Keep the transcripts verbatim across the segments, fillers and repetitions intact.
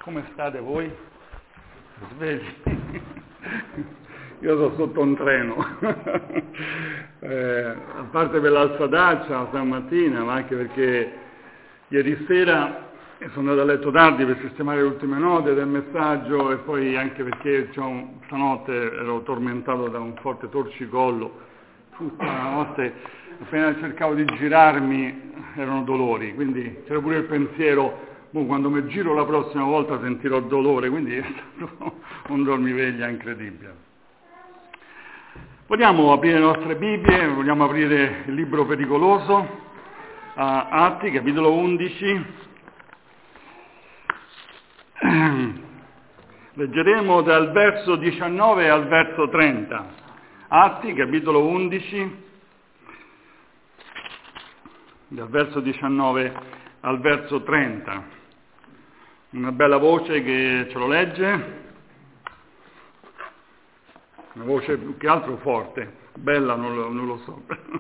Come state voi? Svegli? Io sono sotto un treno, eh, a parte per l'alzataccia stamattina, ma anche perché ieri sera sono andato a letto tardi per sistemare le ultime note del messaggio e poi anche perché cioè, stanotte ero tormentato da un forte torcicollo, tutta la notte appena cercavo di girarmi erano dolori, quindi c'era pure il pensiero, boh, quando mi giro la prossima volta sentirò dolore, quindi è stato un dormiveglia incredibile. Vogliamo aprire le nostre Bibbie, vogliamo aprire il libro pericoloso, a Atti, capitolo undici. Leggeremo dal verso diciannove al verso trenta. Atti, capitolo undici, dal verso diciannove al verso trenta. Una bella voce che ce lo legge. Una voce più che altro forte, bella non lo, non lo so.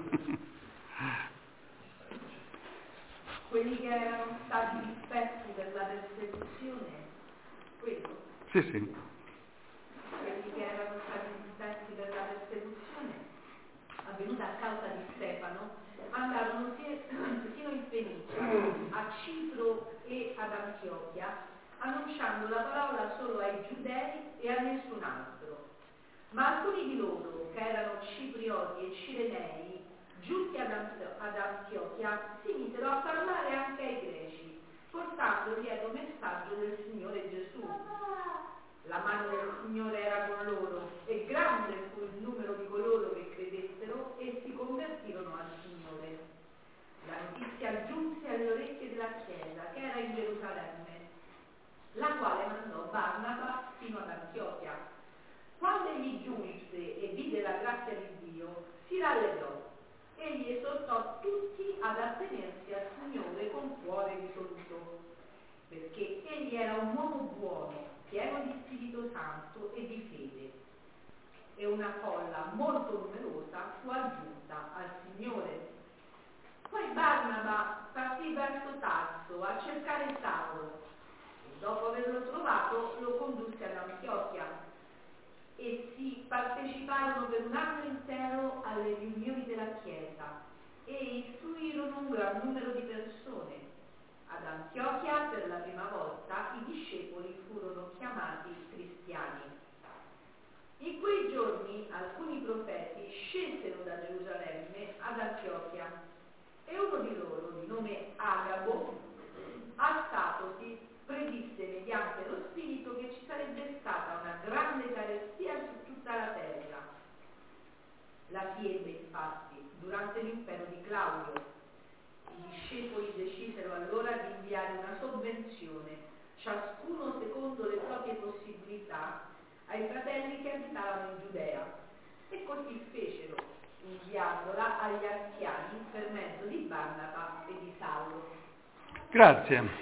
Quelli che erano stati dispersi per la persecuzione, quello? Sì, sì. Quelli che erano stati dispersi per la persecuzione, avvenuta a causa di Stefano, andarono fino in Fenicia, a Cipro e ad Antiochia, annunciando la parola solo ai giudei e a nessun altro. Ma alcuni di loro, che erano ciprioti e cirenei, giunti ad, Ant- ad Antiochia, si misero a parlare anche ai greci, portando il lieto messaggio del Signore Gesù. La mano del Signore era con loro, e grande fu il numero di coloro che credettero e si convertirono al Signore. La notizia giunse alle orecchie della Chiesa, che era in Gerusalemme, la quale mandò Barnaba fino ad Antiochia. Quando egli giunse e vide la grazia di Dio, si rallegrò. Egli esortò tutti ad attenersi al Signore con cuore risoluto, perché egli era un uomo buono, pieno di Spirito Santo e di fede. E una folla molto numerosa fu aggiunta al Signore. Poi Barnaba partì verso Tarso a cercare Saulo, e dopo averlo trovato lo condusse ad Antiochia. Essi parteciparono per un anno intero alle riunioni della Chiesa e istruirono un gran numero di persone. Ad Antiochia per la prima volta i discepoli furono chiamati cristiani. In quei giorni alcuni profeti scesero da Gerusalemme ad Antiochia e uno di loro, di nome Agabo, alzatosi, predisse mediante lo Spirito che ci sarebbe stata una grande carestia su tutta la terra. La si ebbe infatti durante l'impero di Claudio. I discepoli decisero allora di inviare una sovvenzione, ciascuno secondo le proprie possibilità, ai fratelli che abitavano in Giudea, e così fecero, inviandola agli anziani per mezzo di Barnaba e di Saulo. Grazie.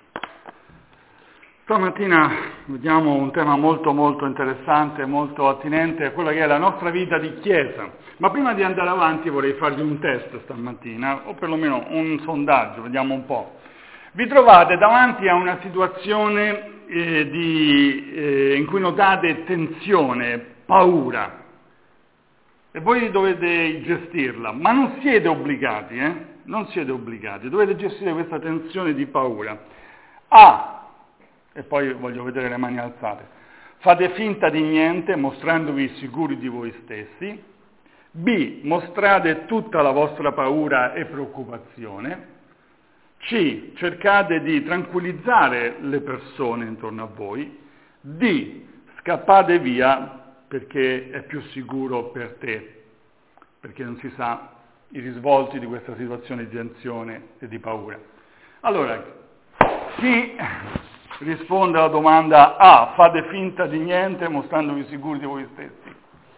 Stamattina vediamo un tema molto molto interessante, molto attinente a quella che è la nostra vita di Chiesa. Ma prima di andare avanti vorrei farvi un test stamattina, o perlomeno un sondaggio, vediamo un po'. Vi trovate davanti a una situazione eh, di, eh, in cui notate tensione, paura, e voi dovete gestirla, ma non siete obbligati, eh? Non siete obbligati, dovete gestire questa tensione di paura. A. E poi voglio vedere le mani alzate. Fate finta di niente mostrandovi sicuri di voi stessi. B. Mostrate tutta la vostra paura e preoccupazione. C. Cercate di tranquillizzare le persone intorno a voi. D. Scappate via perché è più sicuro per te, perché non si sa i risvolti di questa situazione di tensione e di paura. Allora, chi risponde alla domanda A, fate finta di niente mostrandovi sicuri di voi stessi?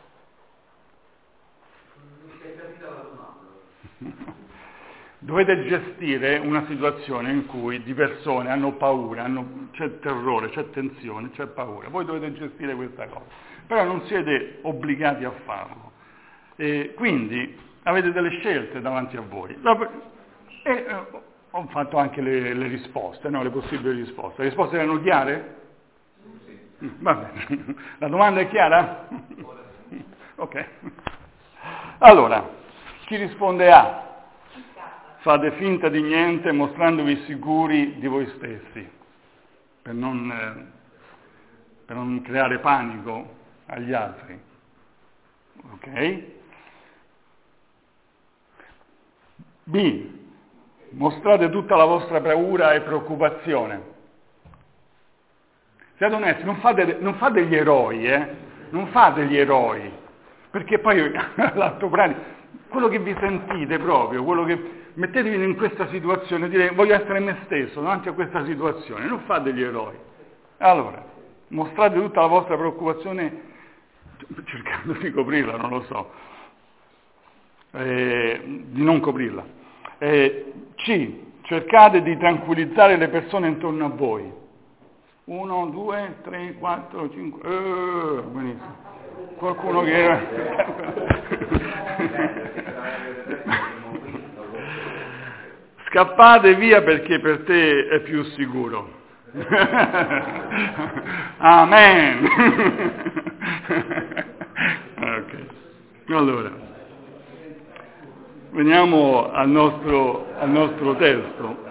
Non si è capita la domanda. Dovete gestire una situazione in cui di persone hanno paura, hanno, c'è terrore, c'è tensione, c'è paura. Voi dovete gestire questa cosa, però non siete obbligati a farlo. E quindi avete delle scelte davanti a voi. La, e, ho fatto anche le, le risposte, no? Le possibili risposte. Le risposte erano chiare? Sì. Va bene. La domanda è chiara? Ok. Allora, chi risponde A? Fate finta di niente mostrandovi sicuri di voi stessi, per non, eh, per non creare panico agli altri. Ok? B. Mostrate tutta la vostra paura e preoccupazione. Siate onesti, non fate, non fate gli eroi, eh? Non fate gli eroi, perché poi l'altro brano, quello che vi sentite proprio, quello che mettetevi in questa situazione, dire voglio essere me stesso davanti a questa situazione, non fate gli eroi. Allora, mostrate tutta la vostra preoccupazione cercando di coprirla, non lo so, eh, di non coprirla. Eh, C. Cercate di tranquillizzare le persone intorno a voi. Uno, due, tre, quattro, cinque, eh, benissimo. Qualcuno che... Scappate via perché per te è più sicuro. Amen. Ok. Allora, veniamo al nostro, al nostro testo.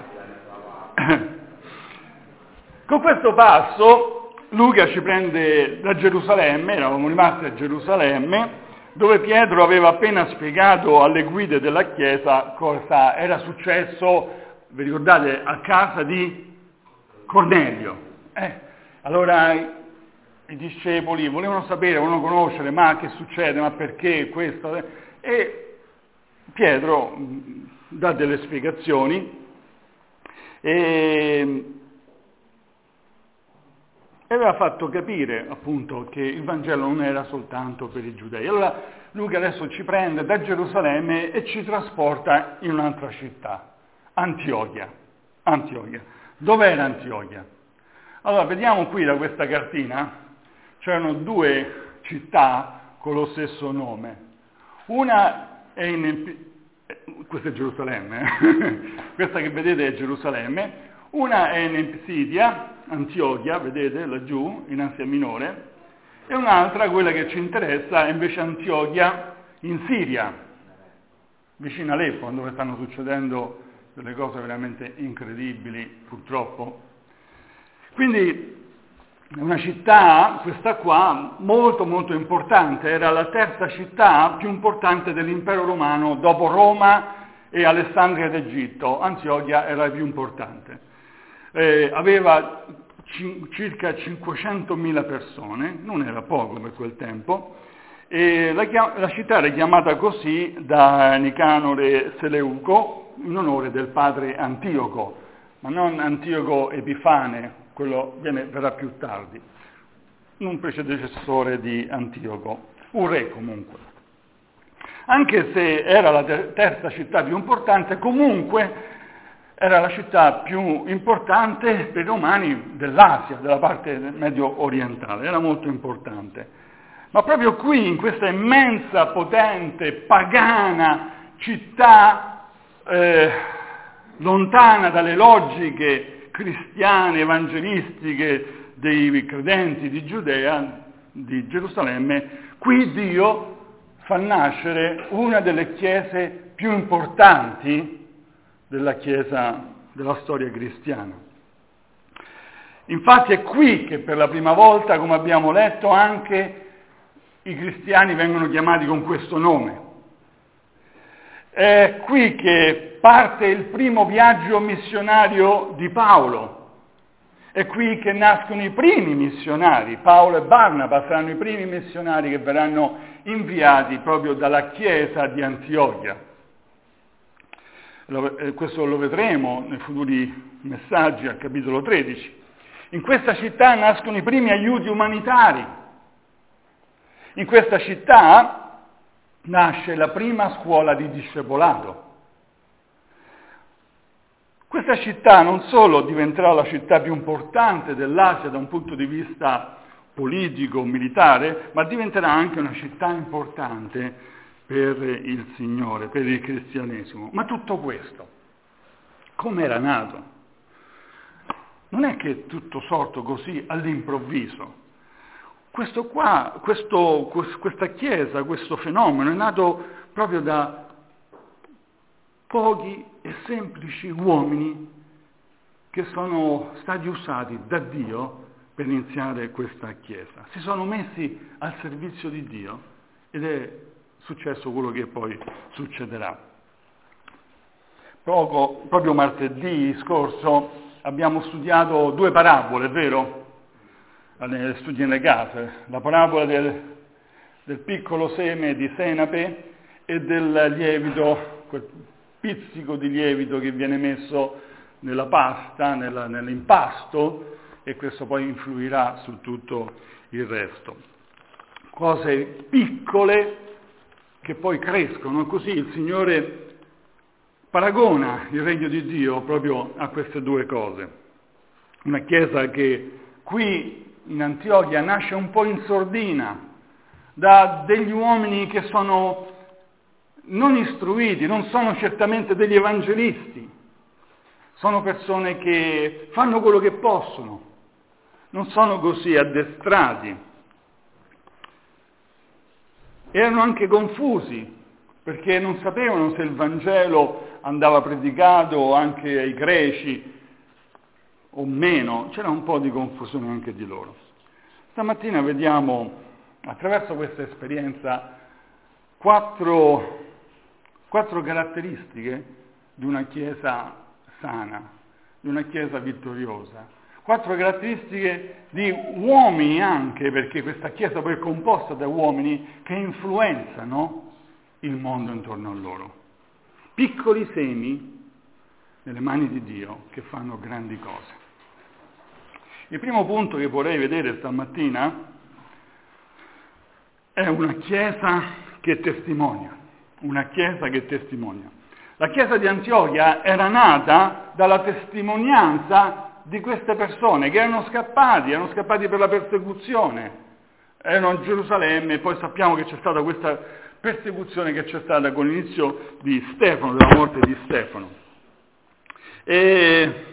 Con questo passo Luca ci prende da Gerusalemme, eravamo rimasti a Gerusalemme, dove Pietro aveva appena spiegato alle guide della Chiesa cosa era successo, vi ricordate, a casa di Cornelio. Eh, allora i discepoli volevano sapere, volevano conoscere, ma che succede, ma perché questo? E Pietro dà delle spiegazioni e... e aveva fatto capire appunto che il Vangelo non era soltanto per i giudei. Allora Luca adesso ci prende da Gerusalemme e ci trasporta in un'altra città, Antiochia. Antiochia. Dov'era Antiochia? Allora vediamo qui da questa cartina, c'erano due città con lo stesso nome. Una è in... questa è Gerusalemme, questa che vedete è Gerusalemme, una è in Pisidia, Antiochia, vedete laggiù, in Asia Minore, e un'altra, quella che ci interessa, è invece Antiochia in Siria, vicino a Aleppo, dove stanno succedendo delle cose veramente incredibili, purtroppo. Quindi è una città, questa qua, molto molto importante, era la terza città più importante dell'impero romano, dopo Roma e Alessandria d'Egitto. Antiochia era la più importante. Eh, aveva c- circa cinquecentomila persone, non era poco per quel tempo, e la, chiam- la città era chiamata così da Nicanore Seleuco in onore del padre Antioco, ma non Antioco Epifane, quello viene, verrà più tardi, un predecessore di Antioco, un re comunque. Anche se era la ter- terza città più importante, comunque era la città più importante per i romani dell'Asia, della parte medio orientale, era molto importante. Ma proprio qui, in questa immensa, potente, pagana città, eh, lontana dalle logiche cristiane, evangelistiche dei credenti di Giudea, di Gerusalemme, qui Dio fa nascere una delle chiese più importanti della Chiesa, della storia cristiana. Infatti è qui che per la prima volta, come abbiamo letto, anche i cristiani vengono chiamati con questo nome. È qui che parte il primo viaggio missionario di Paolo. È qui che nascono i primi missionari. Paolo e Barnaba saranno i primi missionari che verranno inviati proprio dalla Chiesa di Antiochia. Questo lo vedremo nei futuri messaggi al capitolo tredici. In questa città nascono i primi aiuti umanitari. In questa città nasce la prima scuola di discepolato. Questa città non solo diventerà la città più importante dell'Asia da un punto di vista politico, militare, ma diventerà anche una città importante per il Signore, per il cristianesimo. Ma tutto questo, come era nato. Non è che è tutto sorto così all'improvviso. Questo qua, questo, questa chiesa, questo fenomeno è nato proprio da pochi e semplici uomini che sono stati usati da Dio per iniziare questa chiesa. Si sono messi al servizio di Dio ed è successo quello che poi succederà. Poco, proprio martedì scorso abbiamo studiato due parabole, vero? Alle studi nelle case, la parabola del, del piccolo seme di senape e del lievito, quel pizzico di lievito che viene messo nella pasta, nella, nell'impasto, e questo poi influirà su tutto il resto. Cose piccole che poi crescono, così il Signore paragona il regno di Dio proprio a queste due cose. Una chiesa che qui in Antiochia nasce un po' in sordina, da degli uomini che sono non istruiti, non sono certamente degli evangelisti, sono persone che fanno quello che possono, non sono così addestrati. Erano anche confusi, perché non sapevano se il Vangelo andava predicato anche ai greci o meno, c'era un po' di confusione anche di loro. Stamattina vediamo, attraverso questa esperienza, quattro, quattro caratteristiche di una Chiesa sana, di una Chiesa vittoriosa. Quattro caratteristiche di uomini anche, perché questa Chiesa poi è composta da uomini che influenzano il mondo intorno a loro. Piccoli semi nelle mani di Dio che fanno grandi cose. Il primo punto che vorrei vedere stamattina è una Chiesa che testimonia, una Chiesa che testimonia. La Chiesa di Antiochia era nata dalla testimonianza di queste persone che erano scappati, erano scappati per la persecuzione, erano a Gerusalemme e poi sappiamo che c'è stata questa persecuzione che c'è stata con l'inizio di Stefano, della morte di Stefano. E,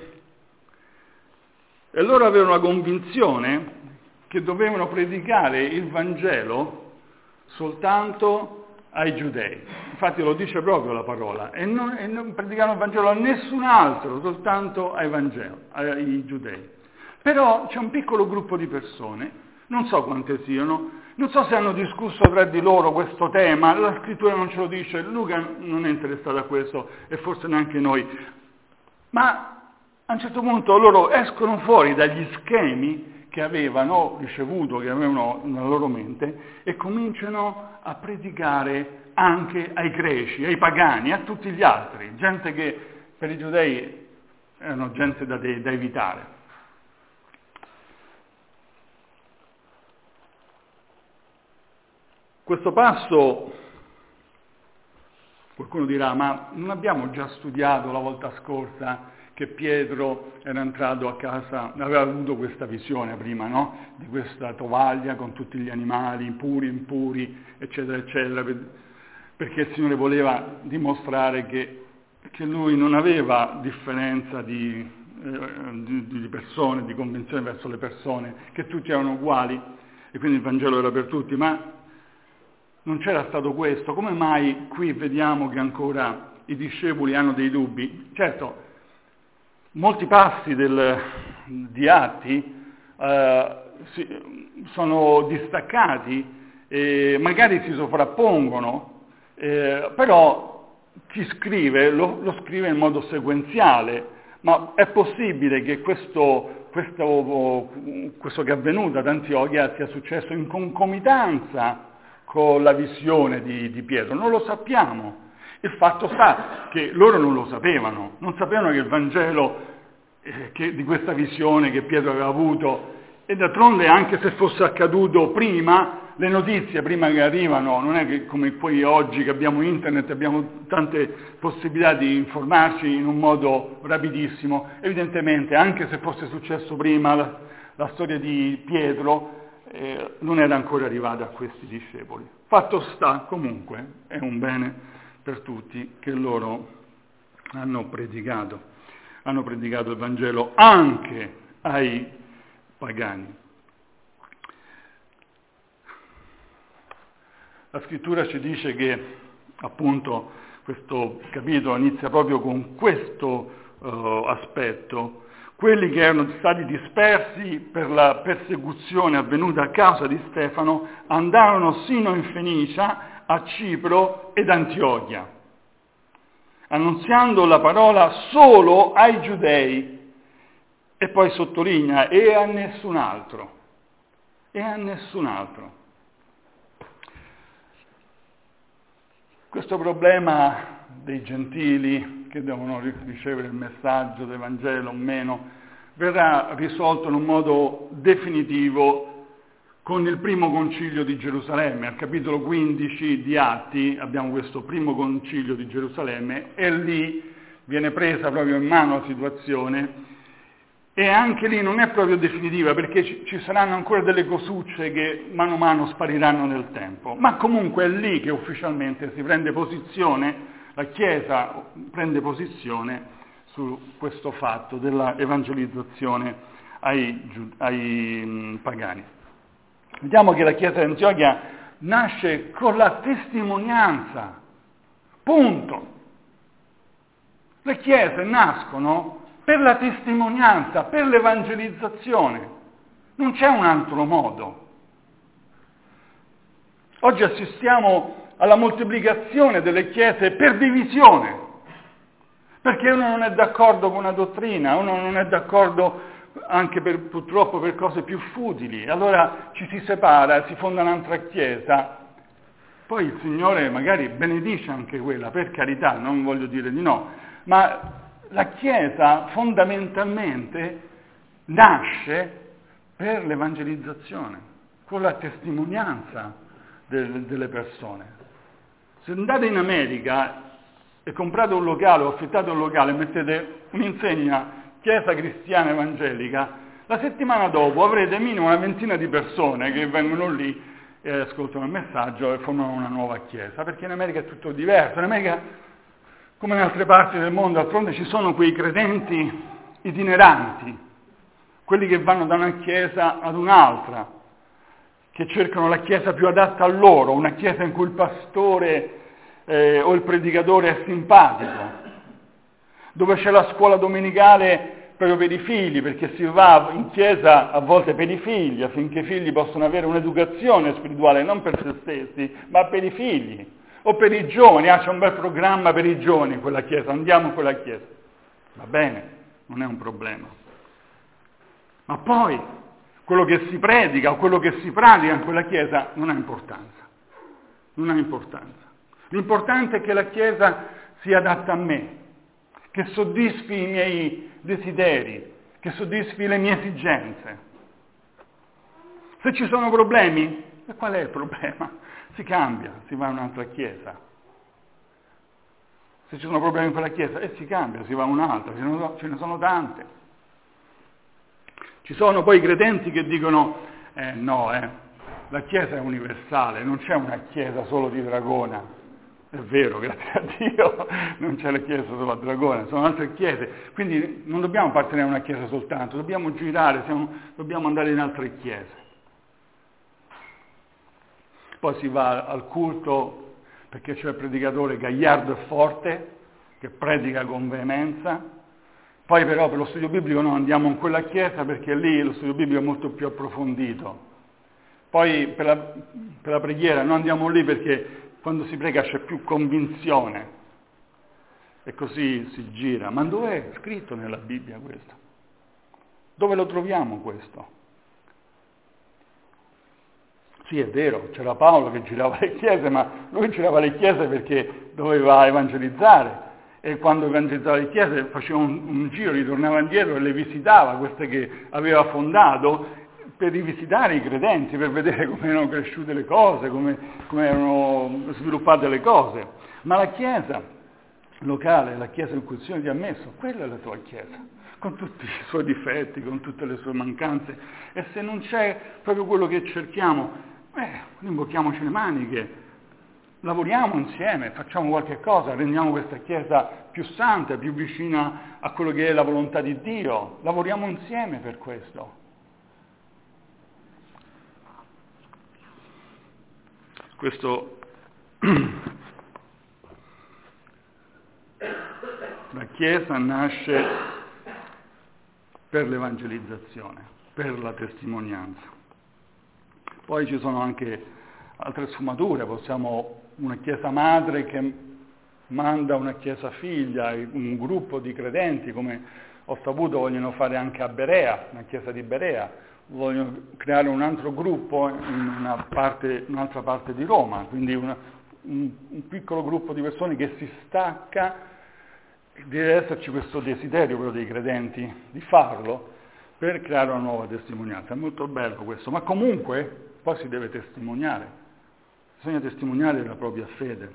e loro avevano la convinzione che dovevano predicare il Vangelo soltanto ai giudei. Infatti lo dice proprio la parola, e non, e non predicano il Vangelo a nessun altro, soltanto ai, Vangelo, ai giudei. Però c'è un piccolo gruppo di persone, non so quante siano, non so se hanno discusso tra di loro questo tema, la scrittura non ce lo dice, Luca non è interessato a questo e forse neanche noi, ma a un certo punto loro escono fuori dagli schemi che avevano ricevuto, che avevano nella loro mente, e cominciano a predicare anche ai greci, ai pagani, a tutti gli altri, gente che per i giudei erano gente da, da evitare. Questo passo, qualcuno dirà, ma non abbiamo già studiato la volta scorsa che Pietro era entrato a casa, aveva avuto questa visione prima, no? Di questa tovaglia con tutti gli animali, puri, impuri, eccetera, eccetera, perché il Signore voleva dimostrare che, che Lui non aveva differenza di, eh, di, di persone, di convenzione verso le persone, che tutti erano uguali e quindi il Vangelo era per tutti, ma non c'era stato questo. Come mai qui vediamo che ancora i discepoli hanno dei dubbi? Certo, molti passi del, di Atti eh, si, sono distaccati, e magari si sovrappongono, eh, però chi scrive lo, lo scrive in modo sequenziale, ma è possibile che questo, questo, questo che è avvenuto ad Antiochia sia successo in concomitanza con la visione di, di Pietro? Non lo sappiamo. Il fatto sta che loro non lo sapevano, non sapevano che il Vangelo, eh, che, di questa visione che Pietro aveva avuto, e d'altronde anche se fosse accaduto prima, le notizie prima che arrivano, non è che come poi oggi che abbiamo internet, abbiamo tante possibilità di informarci in un modo rapidissimo, evidentemente anche se fosse successo prima la, la storia di Pietro, eh, non era ancora arrivata a questi discepoli. Fatto sta, comunque, è un bene per tutti che loro hanno predicato. hanno predicato il Vangelo anche ai pagani. La scrittura ci dice che appunto questo capitolo inizia proprio con questo uh, aspetto. Quelli che erano stati dispersi per la persecuzione avvenuta a causa di Stefano andarono sino in Fenicia, a Cipro ed Antiochia, annunziando la parola solo ai giudei, e poi sottolinea, e a nessun altro, e a nessun altro. Questo problema dei gentili che devono ricevere il messaggio del Vangelo o meno verrà risolto in un modo definitivo con il primo concilio di Gerusalemme. Al capitolo quindici di Atti abbiamo questo primo concilio di Gerusalemme e lì viene presa proprio in mano la situazione, e anche lì non è proprio definitiva perché ci saranno ancora delle cosucce che mano a mano spariranno nel tempo, ma comunque è lì che ufficialmente si prende posizione, la Chiesa prende posizione su questo fatto della evangelizzazione ai, ai mh, pagani. Vediamo che la Chiesa di Antiochia nasce con la testimonianza, punto. Le chiese nascono per la testimonianza, per l'evangelizzazione. Non c'è un altro modo. Oggi assistiamo alla moltiplicazione delle chiese per divisione, perché uno non è d'accordo con una dottrina, uno non è d'accordo anche per, purtroppo per cose più futili, allora ci si separa, si fonda un'altra chiesa, poi il Signore magari benedice anche quella, per carità, non voglio dire di no, ma la Chiesa fondamentalmente nasce per l'evangelizzazione, con la testimonianza del, delle persone. Se andate in America e comprate un locale o affittate un locale e mettete un'insegna Chiesa Cristiana Evangelica, la settimana dopo avrete minimo una ventina di persone che vengono lì e ascoltano il messaggio e formano una nuova Chiesa, perché in America è tutto diverso. In America, come in altre parti del mondo, d'altronde ci sono quei credenti itineranti, quelli che vanno da una chiesa ad un'altra, che cercano la chiesa più adatta a loro, una chiesa in cui il pastore eh, o il predicatore è simpatico, dove c'è la scuola domenicale proprio per i figli, perché si va in chiesa a volte per i figli, affinché i figli possano avere un'educazione spirituale non per se stessi, ma per i figli. O per i giovani, ah, c'è un bel programma per i giovani in quella chiesa, andiamo in quella chiesa. Va bene, non è un problema. Ma poi, quello che si predica o quello che si pratica in quella chiesa non ha importanza. Non ha importanza. L'importante è che la chiesa sia adatta a me, che soddisfi i miei desideri, che soddisfi le mie esigenze. Se ci sono problemi, e qual è il problema? Si cambia, si va a un'altra chiesa. Se ci sono problemi in quella chiesa, e si cambia, si va a un'altra, ce ne sono, ce ne sono tante. Ci sono poi i credenti che dicono, eh no, eh, la chiesa è universale, non c'è una chiesa solo di Dragona. È vero, grazie a Dio, non c'è la chiesa solo a Dragona, sono altre chiese. Quindi non dobbiamo appartenere a una chiesa soltanto, dobbiamo girare, siamo, dobbiamo andare in altre chiese. Poi si va al culto perché c'è il predicatore gagliardo e forte che predica con veemenza. Poi però per lo studio biblico no, andiamo in quella chiesa perché lì lo studio biblico è molto più approfondito. Poi per la, per la preghiera non andiamo lì perché quando si prega c'è più convinzione. E così si gira. Ma dove è scritto nella Bibbia questo? Dove lo troviamo questo? Sì, è vero, c'era Paolo che girava le chiese, ma lui girava le chiese perché doveva evangelizzare, e quando evangelizzava le chiese faceva un, un giro, ritornava indietro e le visitava, queste che aveva fondato, per rivisitare i credenti, per vedere come erano cresciute le cose, come, come erano sviluppate le cose. Ma la chiesa locale, la chiesa in cui il Signore ti ha messo, quella è la tua chiesa, con tutti i suoi difetti, con tutte le sue mancanze, e se non c'è proprio quello che cerchiamo, Eh, imbocchiamoci le maniche lavoriamo insieme, facciamo qualche cosa, rendiamo questa Chiesa più santa, più vicina a quello che è la volontà di Dio, lavoriamo insieme per questo. Questo la Chiesa nasce per l'evangelizzazione, per la testimonianza. Poi ci sono anche altre sfumature, possiamo una Chiesa madre che manda una Chiesa figlia, un gruppo di credenti, come ho saputo vogliono fare anche a Berea, una Chiesa di Berea, vogliono creare un altro gruppo in una parte, un'altra parte di Roma, quindi una, un, un piccolo gruppo di persone che si stacca. Deve esserci questo desiderio, quello dei credenti, di farlo per creare una nuova testimonianza. È molto bello questo, ma comunque poi si deve testimoniare, bisogna testimoniare la propria fede.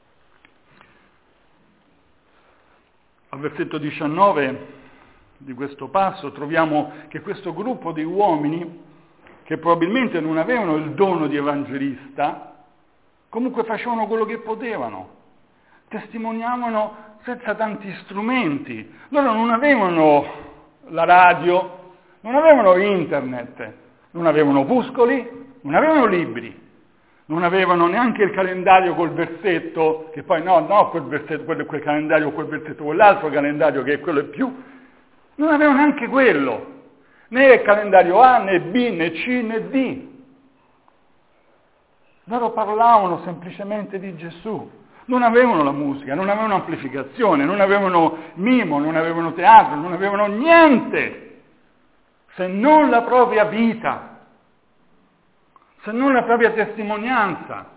Al versetto diciannove di questo passo troviamo che questo gruppo di uomini, che probabilmente non avevano il dono di evangelista, comunque facevano quello che potevano, testimoniavano senza tanti strumenti. Loro non avevano la radio, non avevano internet, non avevano opuscoli, non avevano libri, non avevano neanche il calendario col versetto, che poi no, no, quel versetto, quel, quel calendario, quel versetto, quell'altro calendario che è quello e più. Non avevano neanche quello, né il calendario A, né B, né C, né D. Loro parlavano semplicemente di Gesù. Non avevano la musica, non avevano amplificazione, non avevano mimo, non avevano teatro, non avevano niente, se non la propria vita, se non la propria testimonianza.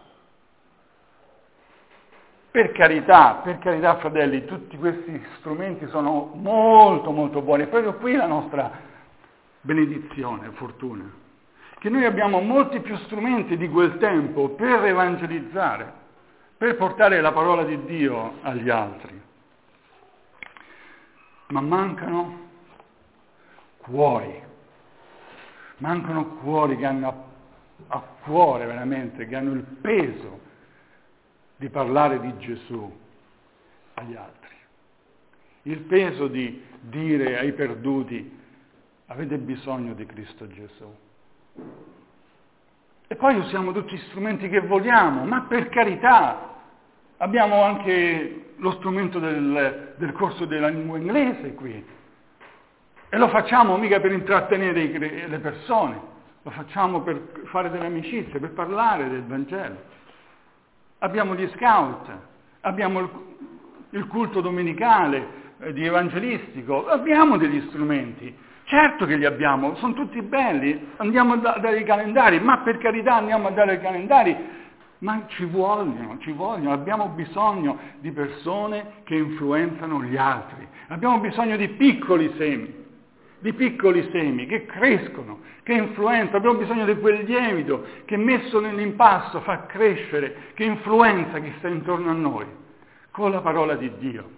Per carità, per carità fratelli, tutti questi strumenti sono molto molto buoni, proprio qui la nostra benedizione, fortuna, che noi abbiamo molti più strumenti di quel tempo per evangelizzare, per portare la parola di Dio agli altri. Ma mancano cuori, mancano cuori che hanno a, a cuore veramente, che hanno il peso di parlare di Gesù agli altri. Il peso di dire ai perduti: avete bisogno di Cristo Gesù. E poi usiamo tutti gli strumenti che vogliamo, ma per carità, abbiamo anche lo strumento del, del corso della lingua inglese qui. E lo facciamo mica per intrattenere i, le persone, lo facciamo per fare delle amicizie, per parlare del Vangelo. Abbiamo gli scout, abbiamo il, il culto domenicale eh, di evangelistico, abbiamo degli strumenti, certo che li abbiamo, sono tutti belli, andiamo a dare i calendari, ma per carità andiamo a dare i calendari, ma ci vogliono, ci vogliono, abbiamo bisogno di persone che influenzano gli altri, abbiamo bisogno di piccoli semi, di piccoli semi che crescono, che influenzano, abbiamo bisogno di quel lievito che messo nell'impasto fa crescere, che influenza chi sta intorno a noi, con la parola di Dio.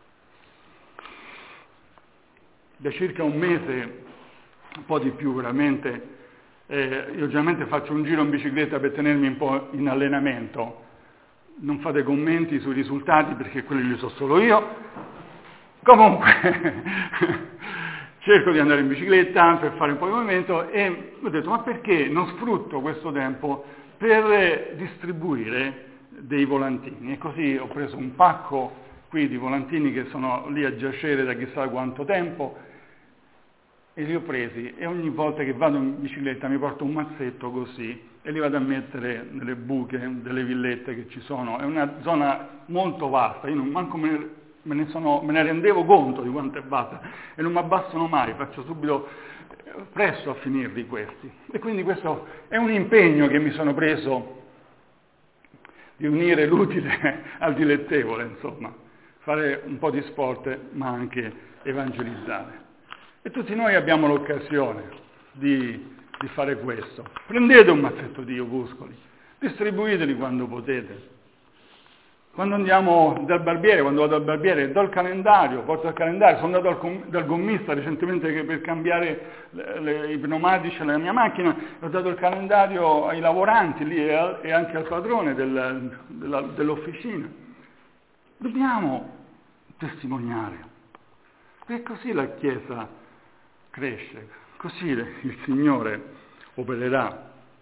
Da circa un mese, un po' di più veramente, eh, io generalmente faccio un giro in bicicletta per tenermi un po' in allenamento, non fate commenti sui risultati perché quelli li so solo io, comunque cerco di andare in bicicletta per fare un po' di movimento e ho detto: ma perché non sfrutto questo tempo per distribuire dei volantini? E così ho preso un pacco qui di volantini che sono lì a giacere da chissà quanto tempo e li ho presi, e ogni volta che vado in bicicletta mi porto un mazzetto così e li vado a mettere nelle buche delle villette che ci sono. È una zona molto vasta, io non manco me ne, me ne, sono, me ne rendevo conto di quanto è vasta e non mi abbassano mai, faccio subito presto a finirli questi. E quindi questo è un impegno che mi sono preso, di unire l'utile al dilettevole, insomma, fare un po' di sport ma anche evangelizzare. E tutti noi abbiamo l'occasione di, di fare questo. Prendete un mazzetto di opuscoli, distribuiteli quando potete. Quando andiamo dal barbiere, quando vado dal barbiere, do il calendario, porto il calendario, sono andato dal, dal gommista recentemente che per cambiare le, le, i pneumatici alla mia macchina, ho dato il calendario ai lavoranti lì e, al, e anche al padrone del, della, dell'officina. Dobbiamo testimoniare, e così la Chiesa cresce, così il Signore opererà.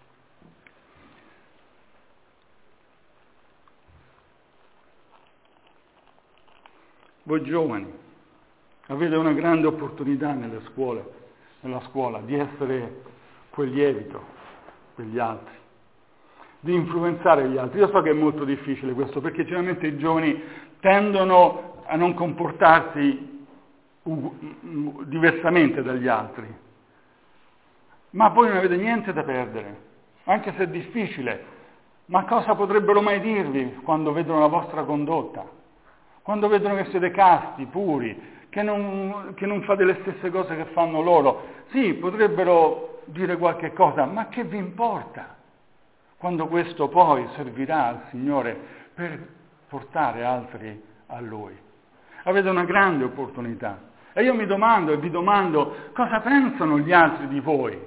Voi giovani avete una grande opportunità nelle scuole, nella scuola di essere quel lievito per gli altri, di influenzare gli altri. Io so che è molto difficile questo, perché generalmente i giovani tendono a non comportarsi u- diversamente dagli altri, ma voi non avete niente da perdere, anche se è difficile. Ma cosa potrebbero mai dirvi quando vedono la vostra condotta? Quando vedono che siete casti, puri, che non, che non fate le stesse cose che fanno loro? Sì, potrebbero dire qualche cosa, ma che vi importa? Quando questo poi servirà al Signore per portare altri a Lui. Avete una grande opportunità. E io mi domando e vi domando, cosa pensano gli altri di voi?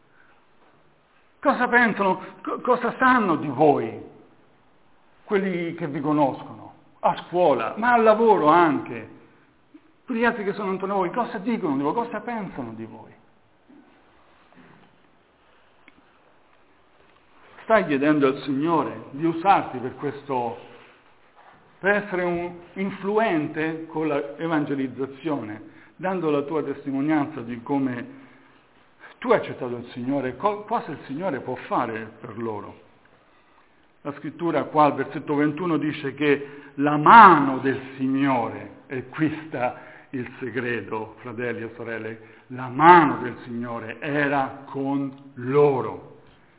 Cosa pensano, co- cosa sanno di voi? Quelli che vi conoscono. A scuola, ma al lavoro anche. Gli altri che sono intorno a voi, cosa dicono di voi? Cosa pensano di voi? Stai chiedendo al Signore di usarti per questo, per essere un influente con l'evangelizzazione, dando la tua testimonianza di come tu hai accettato il Signore, co- cosa il Signore può fare per loro. La scrittura qua al versetto ventuno dice che la mano del Signore, e qui sta il segreto, fratelli e sorelle, la mano del Signore era con loro.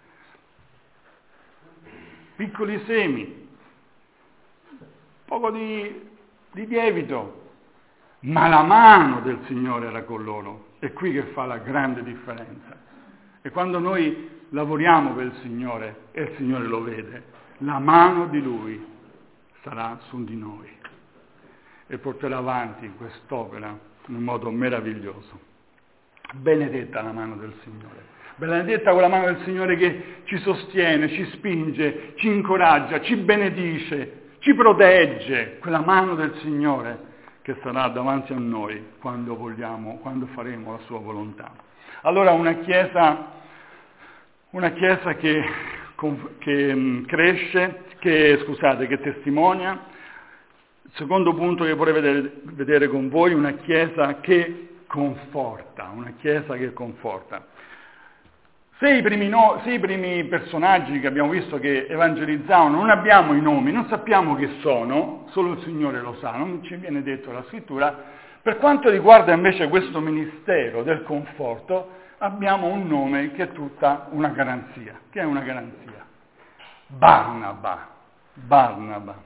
Piccoli semi, poco di, di lievito, ma la mano del Signore era con loro. È qui che fa la grande differenza. E quando noi lavoriamo per il Signore e il Signore lo vede, la mano di Lui sarà su di noi e porterà avanti quest'opera in un modo meraviglioso. Benedetta la mano del Signore, benedetta quella mano del Signore che ci sostiene, ci spinge, ci incoraggia, ci benedice, ci protegge, quella mano del Signore che sarà davanti a noi quando vogliamo, quando faremo la sua volontà. Allora una Chiesa, una Chiesa che, che cresce, che, scusate, che testimonia. Il secondo punto che vorrei vedere, vedere con voi, una Chiesa che conforta, una Chiesa che conforta. Se i, primi no, se i primi personaggi che abbiamo visto che evangelizzavano non abbiamo i nomi, non sappiamo chi sono, solo il Signore lo sa, non ci viene detto la scrittura, per quanto riguarda invece questo ministero del conforto, abbiamo un nome che è tutta una garanzia. Che è una garanzia? Barnaba. Barnaba.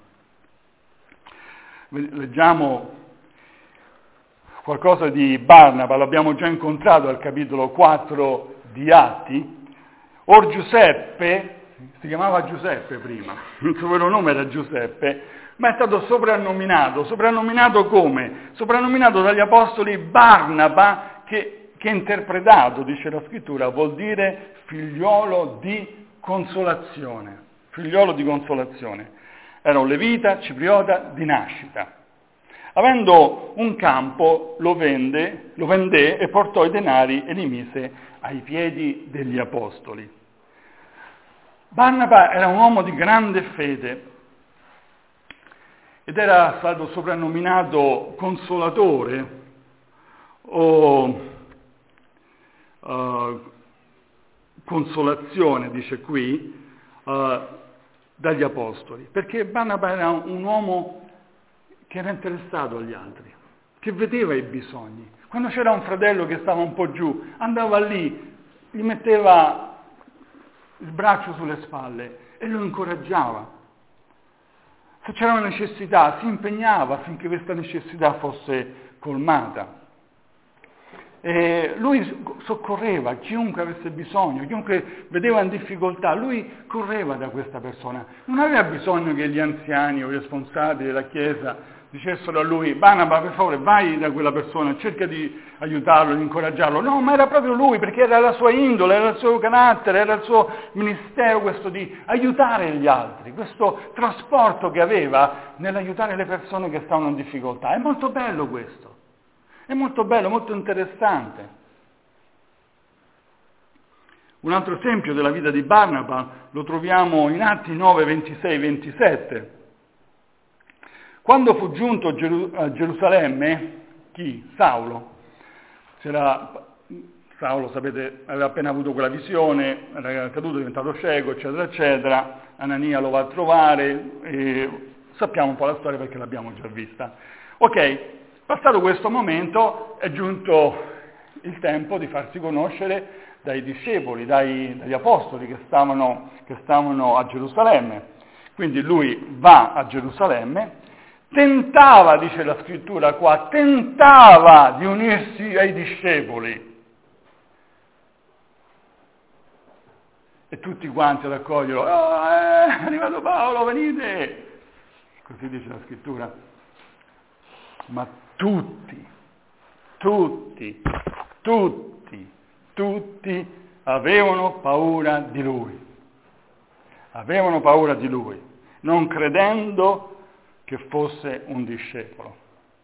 Leggiamo qualcosa di Barnaba, l'abbiamo già incontrato al capitolo quattro di Atti. Or Giuseppe, si chiamava Giuseppe prima, il suo vero nome era Giuseppe, ma è stato soprannominato, soprannominato come? Soprannominato dagli apostoli Barnaba, che, che interpretato, dice la scrittura, vuol dire figliolo di consolazione, figliolo di consolazione. Era un levita, cipriota di nascita. Avendo un campo lo vende, lo vendé e portò i denari e li mise ai piedi degli apostoli. Barnaba era un uomo di grande fede ed era stato soprannominato consolatore o uh, consolazione, dice qui, uh, dagli apostoli, perché Barnaba era un uomo che era interessato agli altri, che vedeva i bisogni. Quando c'era un fratello che stava un po' giù, andava lì, gli metteva il braccio sulle spalle e lo incoraggiava. Se c'era una necessità, si impegnava affinché questa necessità fosse colmata. E lui soccorreva chiunque avesse bisogno, chiunque vedeva in difficoltà, lui correva da questa persona. Non aveva bisogno che gli anziani o i responsabili della Chiesa dicessero a lui: Barnaba, per favore, vai da quella persona, cerca di aiutarlo, di incoraggiarlo. No, ma era proprio lui, perché era la sua indole, era il suo carattere, era il suo ministero, questo di aiutare gli altri, questo trasporto che aveva nell'aiutare le persone che stavano in difficoltà. È molto bello questo. È molto bello, molto interessante. Un altro esempio della vita di Barnaba lo troviamo in Atti nove, ventisei ventisette. Quando fu giunto a Gerusalemme, chi? Saulo. C'era, Saulo, sapete, aveva appena avuto quella visione, era caduto, è diventato cieco, eccetera, eccetera. Anania lo va a trovare, e sappiamo un po' la storia perché l'abbiamo già vista. Ok. Passato questo momento è giunto il tempo di farsi conoscere dai discepoli, dai, dagli apostoli che stavano, che stavano a Gerusalemme. Quindi lui va a Gerusalemme, tentava, dice la scrittura qua, tentava di unirsi ai discepoli. E tutti quanti ad accoglierlo: oh, è arrivato Paolo, venite! Così dice la scrittura. Ma tutti, tutti, tutti, tutti avevano paura di lui. Avevano paura di lui, non credendo che fosse un discepolo.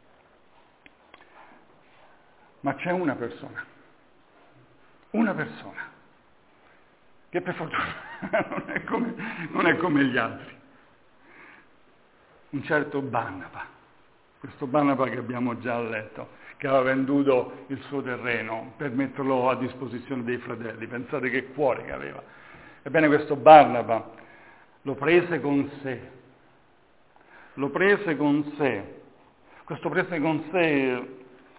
Ma c'è una persona, una persona, che per fortuna non è come, non è come gli altri. Un certo Barnaba. Questo Barnaba che abbiamo già letto, che aveva venduto il suo terreno per metterlo a disposizione dei fratelli. Pensate che cuore che aveva. Ebbene, questo Barnaba lo prese con sé. Lo prese con sé. Questo prese con sé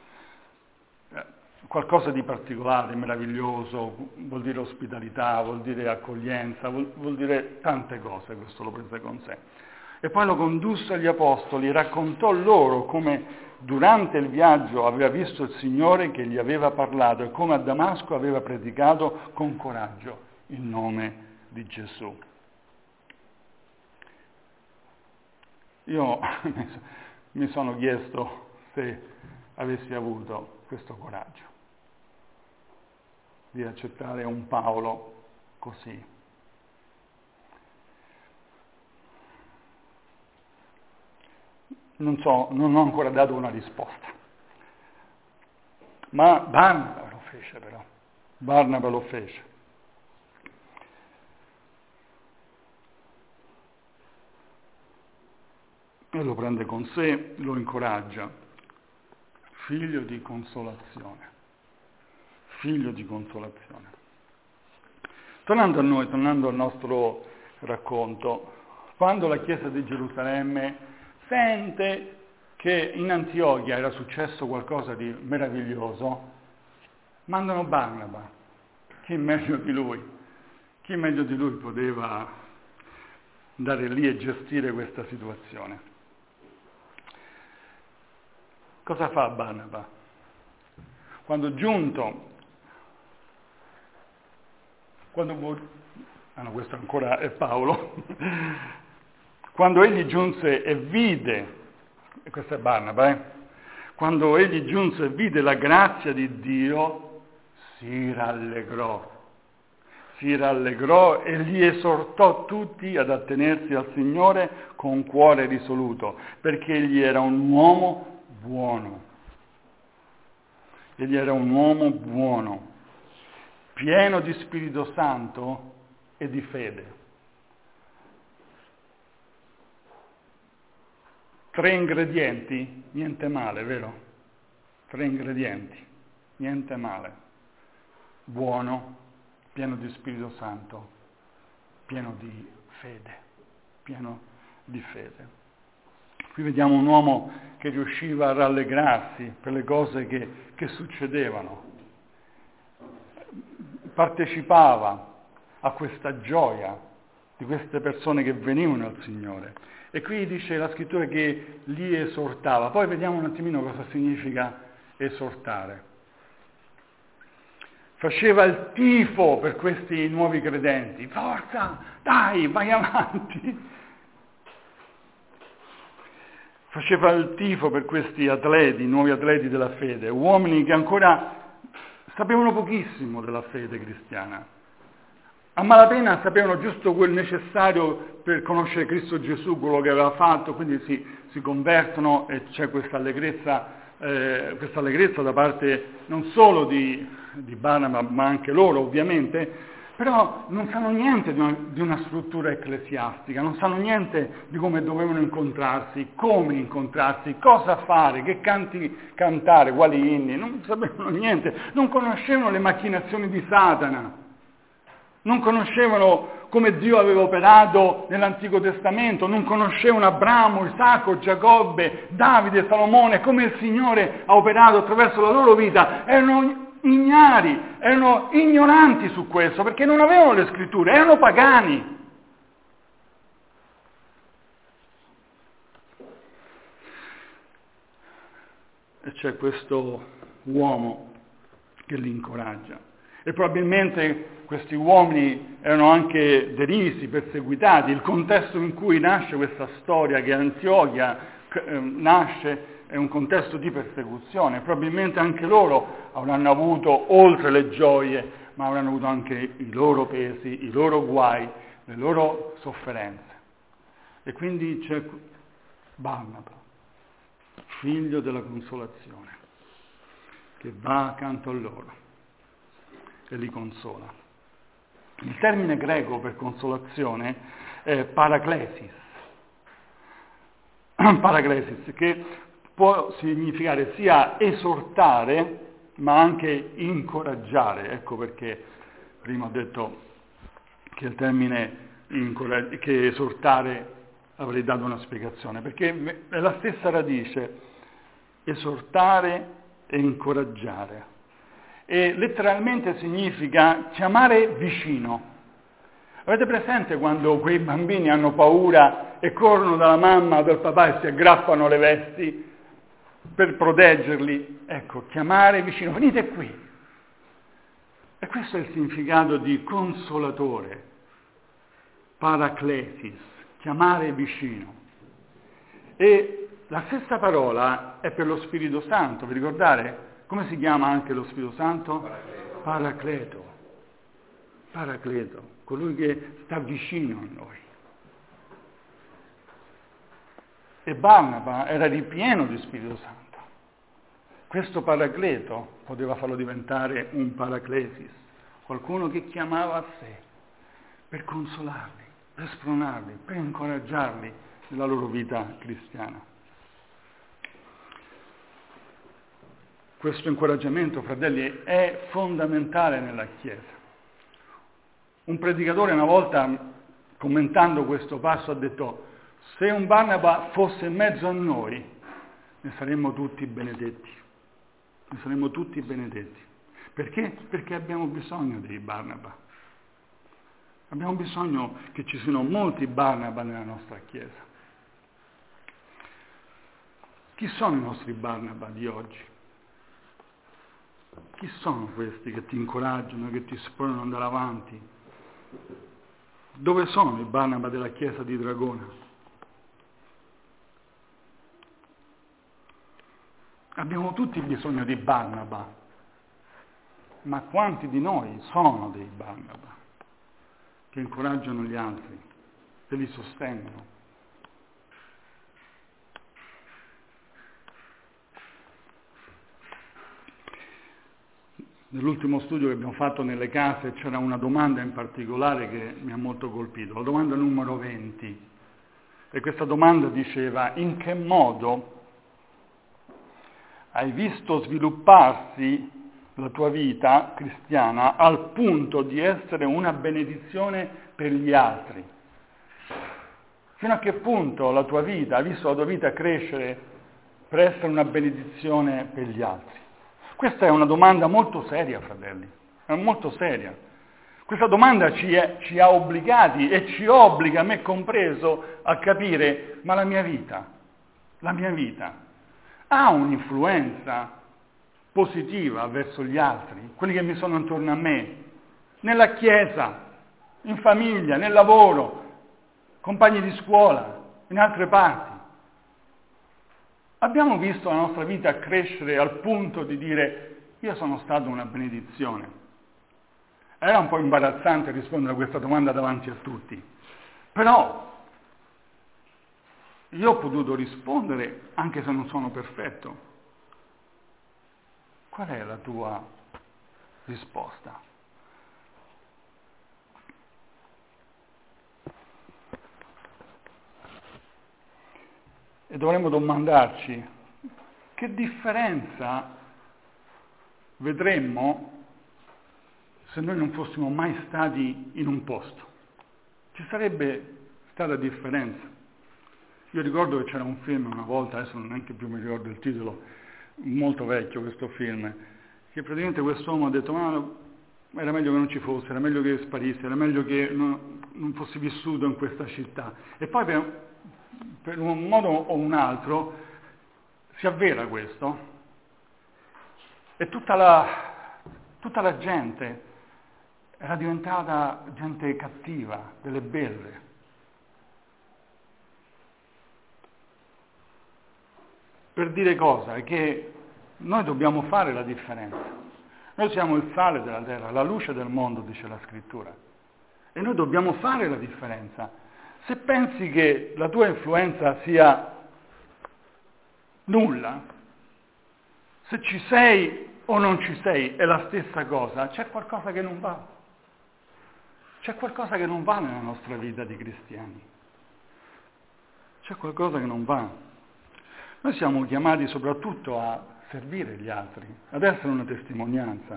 qualcosa di particolare, meraviglioso, vuol dire ospitalità, vuol dire accoglienza, vuol, vuol dire tante cose, questo lo prese con sé. E poi lo condusse agli apostoli, raccontò loro come durante il viaggio aveva visto il Signore che gli aveva parlato e come a Damasco aveva predicato con coraggio il nome di Gesù. Io mi sono chiesto se avessi avuto questo coraggio di accettare un Paolo così. Non so, non ho ancora dato una risposta. Ma Barnaba lo fece però. Barnaba lo fece. E lo prende con sé, lo incoraggia. Figlio di consolazione. Figlio di consolazione. Tornando a noi, tornando al nostro racconto, quando la Chiesa di Gerusalemme sente che in Antiochia era successo qualcosa di meraviglioso, mandano Barnaba. Chi meglio di lui? Chi meglio di lui poteva andare lì e gestire questa situazione? Cosa fa Barnaba? Quando giunto, quando, ah no, questo ancora è Paolo, quando egli giunse e vide, e questo è Barnaba, eh? Quando egli giunse e vide la grazia di Dio, si rallegrò, si rallegrò e li esortò tutti ad attenersi al Signore con cuore risoluto, perché egli era un uomo buono. Egli era un uomo buono, pieno di Spirito Santo e di fede. Tre ingredienti, niente male, vero? Tre ingredienti, niente male. Buono, pieno di Spirito Santo, pieno di fede, pieno di fede. Qui vediamo un uomo che riusciva a rallegrarsi per le cose che, che succedevano, partecipava a questa gioia di queste persone che venivano al Signore. E qui dice la scrittura che li esortava. Poi vediamo un attimino cosa significa esortare. faceva il tifo per questi nuovi credenti. Forza, dai, vai avanti. Faceva il tifo per questi atleti, nuovi atleti della fede, uomini che ancora sapevano pochissimo della fede cristiana. A malapena sapevano giusto quel necessario per conoscere Cristo Gesù, quello che aveva fatto, quindi si, si convertono e c'è questa allegrezza, eh, questa allegrezza da parte non solo di, di Barnaba, ma anche loro ovviamente, però non sanno niente di una, di una struttura ecclesiastica, non sanno niente di come dovevano incontrarsi, come incontrarsi, cosa fare, che canti cantare, quali inni, non sapevano niente, non conoscevano le macchinazioni di Satana. Non conoscevano come Dio aveva operato nell'Antico Testamento, non conoscevano Abramo, Isacco, Giacobbe, Davide, Salomone, come il Signore ha operato attraverso la loro vita. Erano ignari, erano ignoranti su questo, perché non avevano le scritture, erano pagani. E c'è questo uomo che li incoraggia. E probabilmente questi uomini erano anche derisi, perseguitati. Il contesto in cui nasce questa storia, che Antiochia eh, nasce, è un contesto di persecuzione. Probabilmente anche loro avranno avuto, oltre le gioie, ma avranno avuto anche i loro pesi, i loro guai, le loro sofferenze. E quindi c'è Barnaba, figlio della consolazione, che va accanto a loro e li consola. Il termine greco per consolazione è paraklesis, paraklesis, che può significare sia esortare ma anche incoraggiare. Ecco perché prima ho detto che il termine incorag- che esortare avrei dato una spiegazione, perché è la stessa radice, esortare e incoraggiare. E letteralmente significa chiamare vicino. Avete presente quando quei bambini hanno paura e corrono dalla mamma o dal papà e si aggrappano le vesti per proteggerli? Ecco, chiamare vicino, venite qui. E questo è il significato di consolatore, paraklesis, chiamare vicino. E la stessa parola è per lo Spirito Santo, vi ricordate? Come si chiama anche lo Spirito Santo? Paracleto. Paracleto. Paracleto, colui che sta vicino a noi. E Barnaba era ripieno di Spirito Santo. Questo Paracleto poteva farlo diventare un Paraclesis, qualcuno che chiamava a sé per consolarli, per spronarli, per incoraggiarli nella loro vita cristiana. Questo incoraggiamento, fratelli, è fondamentale nella Chiesa. Un predicatore una volta, commentando questo passo, ha detto: se un Barnaba fosse in mezzo a noi, ne saremmo tutti benedetti. Ne saremmo tutti benedetti. Perché? Perché abbiamo bisogno dei Barnaba. Abbiamo bisogno che ci siano molti Barnaba nella nostra Chiesa. Chi sono i nostri Barnaba di oggi? Chi sono questi che ti incoraggiano, che ti spronano ad andare avanti? Dove sono i Barnaba della Chiesa di Dragona? Abbiamo tutti bisogno di Barnaba, ma quanti di noi sono dei Barnaba che incoraggiano gli altri, che li sostengono? Nell'ultimo studio che abbiamo fatto nelle case c'era una domanda in particolare che mi ha molto colpito, la domanda numero venti. E questa domanda diceva: in che modo hai visto svilupparsi la tua vita cristiana al punto di essere una benedizione per gli altri? Fino a che punto la tua vita, hai visto la tua vita crescere per essere una benedizione per gli altri? Questa è una domanda molto seria, fratelli, è molto seria. Questa domanda ci, è, ci ha obbligati e ci obbliga, me compreso, a capire: ma la mia vita, la mia vita ha un'influenza positiva verso gli altri, quelli che mi sono intorno a me, nella chiesa, in famiglia, nel lavoro, compagni di scuola, in altre parti. Abbiamo visto la nostra vita crescere al punto di dire: io sono stato una benedizione. Era un po' imbarazzante rispondere a questa domanda davanti a tutti, però io ho potuto rispondere anche se non sono perfetto. Qual è la tua risposta? E dovremmo domandarci che differenza vedremmo se noi non fossimo mai stati in un posto. Ci sarebbe stata differenza. Io ricordo che c'era un film una volta, adesso neanche più mi ricordo il titolo, molto vecchio questo film, che praticamente quest'uomo ha detto: ma era meglio che non ci fosse, era meglio che sparisse, era meglio che non, non fossi vissuto in questa città. E poi per, per un modo o un altro si avvera questo, e tutta la, tutta la gente era diventata gente cattiva, delle belve. Per dire cosa? Che noi dobbiamo fare la differenza. Noi siamo il sale della terra, la luce del mondo, dice la scrittura. E noi dobbiamo fare la differenza. Se pensi che la tua influenza sia nulla, se ci sei o non ci sei è la stessa cosa, c'è qualcosa che non va. C'è qualcosa che non va nella nostra vita di cristiani. C'è qualcosa che non va. Noi siamo chiamati soprattutto a servire gli altri, ad essere una testimonianza.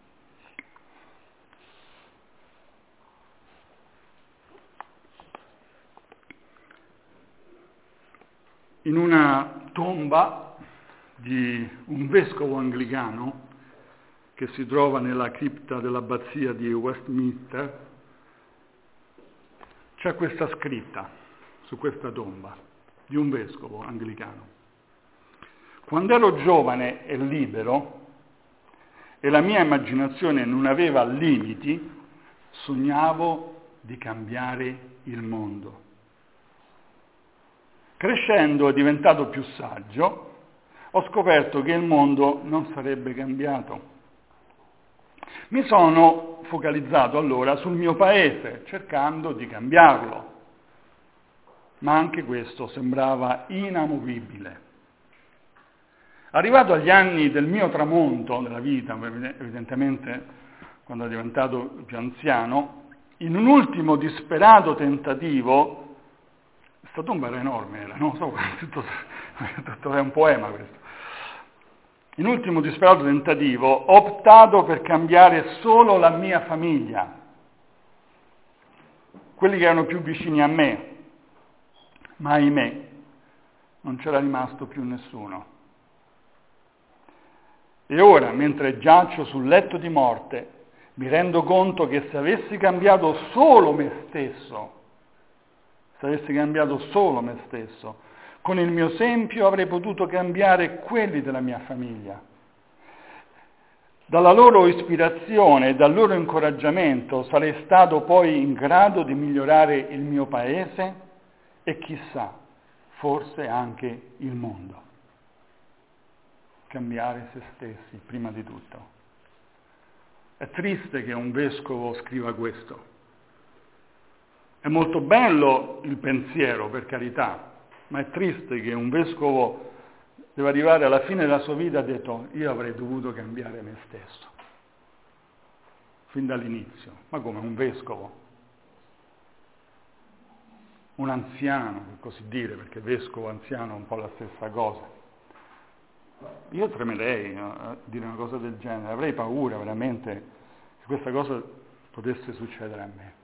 In una tomba di un vescovo anglicano che si trova nella cripta dell'abbazia di Westminster, c'è questa scritta su questa tomba di un vescovo anglicano. Quando ero giovane e libero e la mia immaginazione non aveva limiti, sognavo di cambiare il mondo. Crescendo e diventato più saggio, ho scoperto che il mondo non sarebbe cambiato. Mi sono focalizzato allora sul mio paese, cercando di cambiarlo, ma anche questo sembrava inamovibile. Arrivato agli anni del mio tramonto della vita, evidentemente quando ero diventato più anziano, in un ultimo disperato tentativo, questa tomba era enorme, era, non so, tutto, tutto è un poema questo, in un ultimo disperato tentativo ho optato per cambiare solo la mia famiglia, quelli che erano più vicini a me, ma ahimè non c'era rimasto più nessuno. E ora, mentre giaccio sul letto di morte, mi rendo conto che se avessi cambiato solo me stesso, se avessi cambiato solo me stesso, con il mio esempio avrei potuto cambiare quelli della mia famiglia. Dalla loro ispirazione e dal loro incoraggiamento sarei stato poi in grado di migliorare il mio paese e chissà, forse anche il mondo. Cambiare se stessi, prima di tutto. È triste che un vescovo scriva questo. È molto bello il pensiero, per carità, ma è triste che un vescovo deve arrivare alla fine della sua vita e ha detto: io avrei dovuto cambiare me stesso, fin dall'inizio. Ma come un vescovo? Un anziano, per così dire, perché vescovo, anziano è un po' la stessa cosa. Io tremerei a dire una cosa del genere, avrei paura veramente che questa cosa potesse succedere a me.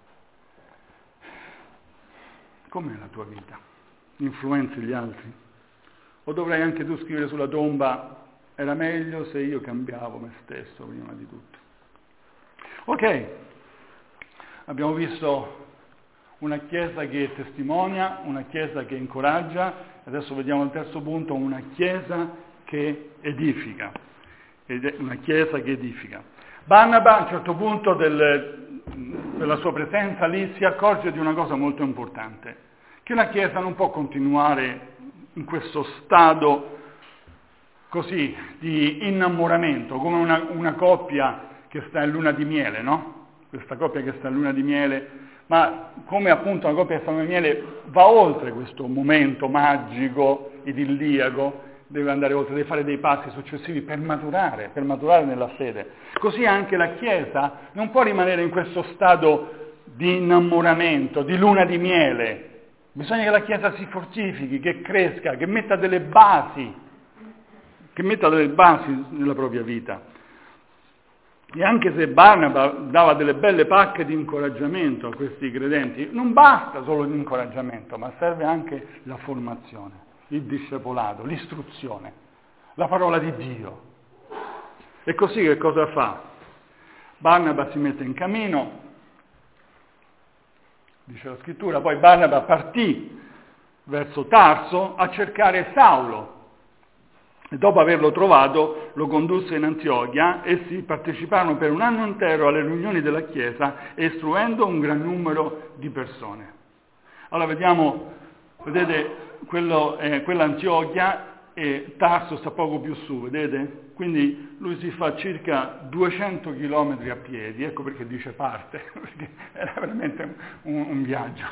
Com'è la tua vita? Influenzi gli altri? O dovrai anche tu scrivere sulla tomba: era meglio se io cambiavo me stesso prima di tutto? Ok, abbiamo visto una chiesa che testimonia, una chiesa che incoraggia, adesso vediamo il terzo punto, una chiesa che edifica. ed è una chiesa che edifica. Barnaba a un certo punto del, della sua presenza lì si accorge di una cosa molto importante, che una chiesa non può continuare in questo stato così di innamoramento, come una, una coppia che sta in luna di miele, no? Questa coppia che sta in luna di miele, ma come appunto una coppia che sta in luna di miele va oltre questo momento magico, idilliaco, deve andare oltre, deve fare dei passi successivi per maturare, per maturare nella fede. Così anche la Chiesa non può rimanere in questo stato di innamoramento, di luna di miele. Bisogna che la Chiesa si fortifichi, che cresca, che metta delle basi, che metta delle basi nella propria vita. E anche se Barnaba dava delle belle pacche di incoraggiamento a questi credenti, non basta solo l'incoraggiamento, ma serve anche la formazione, il discepolato, l'istruzione, la parola di Dio. E così che cosa fa? Barnaba si mette in cammino, dice la scrittura, poi Barnaba partì verso Tarso a cercare Saulo. E dopo averlo trovato lo condusse in Antiochia. Essi parteciparono per un anno intero alle riunioni della Chiesa, istruendo un gran numero di persone. Allora vediamo, vedete, quello, eh, quell'Antiochia e Tarso sta poco più su, vedete? Quindi lui si fa circa duecento chilometri a piedi, ecco perché dice parte, perché era veramente un, un viaggio.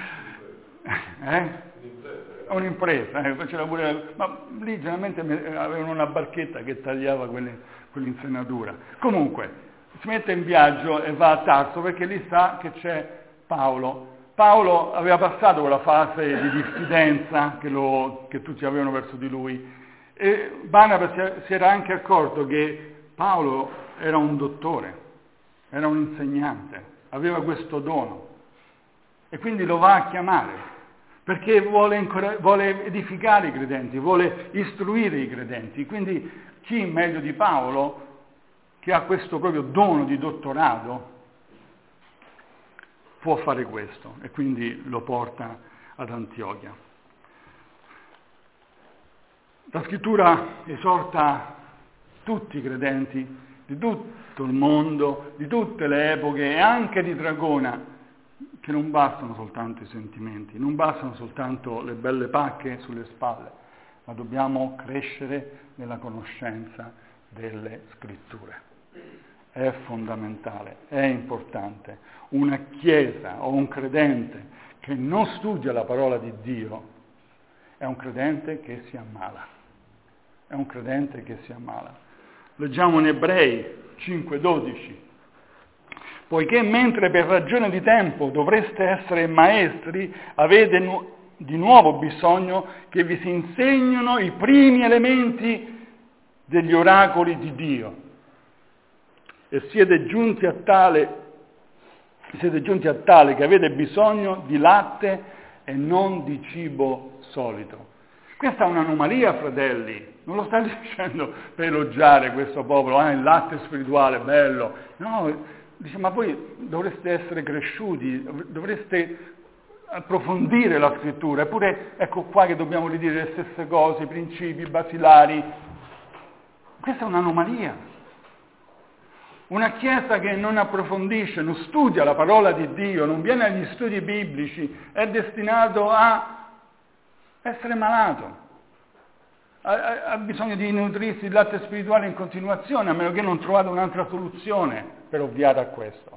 Eh? Un'impresa, eh, c'era pure, ma lì generalmente avevano una barchetta che tagliava quelle, quell'insenatura. Comunque, si mette in viaggio e va a Tarso perché lì sa che c'è Paolo. Paolo aveva passato quella fase di diffidenza che, lo, che tutti avevano verso di lui e Barnaba si, si era anche accorto che Paolo era un dottore, era un insegnante, aveva questo dono e quindi lo va a chiamare. Perché vuole, vuole edificare i credenti, vuole istruire i credenti. Quindi chi meglio di Paolo, che ha questo proprio dono di dottorato, può fare questo e quindi lo porta ad Antiochia. La scrittura esorta tutti i credenti di tutto il mondo, di tutte le epoche e anche di Dragona, che non bastano soltanto i sentimenti, non bastano soltanto le belle pacche sulle spalle, ma dobbiamo crescere nella conoscenza delle scritture. È fondamentale, è importante. Una chiesa o un credente che non studia la parola di Dio è un credente che si ammala. È un credente che si ammala. Leggiamo in Ebrei cinque dodici. Poiché mentre per ragione di tempo dovreste essere maestri, avete nu- di nuovo bisogno che vi si insegnino i primi elementi degli oracoli di Dio. E siete giunti a tale, siete giunti a tale che avete bisogno di latte e non di cibo solito. Questa è un'anomalia, fratelli. Non lo sto dicendo per elogiare questo popolo, ah, il latte spirituale, bello. No, dice, ma voi dovreste essere cresciuti, dovreste approfondire la scrittura, eppure ecco qua che dobbiamo ridire le stesse cose, i principi basilari. Questa è un'anomalia. Una chiesa che non approfondisce, non studia la parola di Dio, non viene agli studi biblici, è destinato a essere malato. Ha, ha bisogno di nutrirsi di latte spirituale in continuazione, a meno che non trovate un'altra soluzione per ovviare a questo.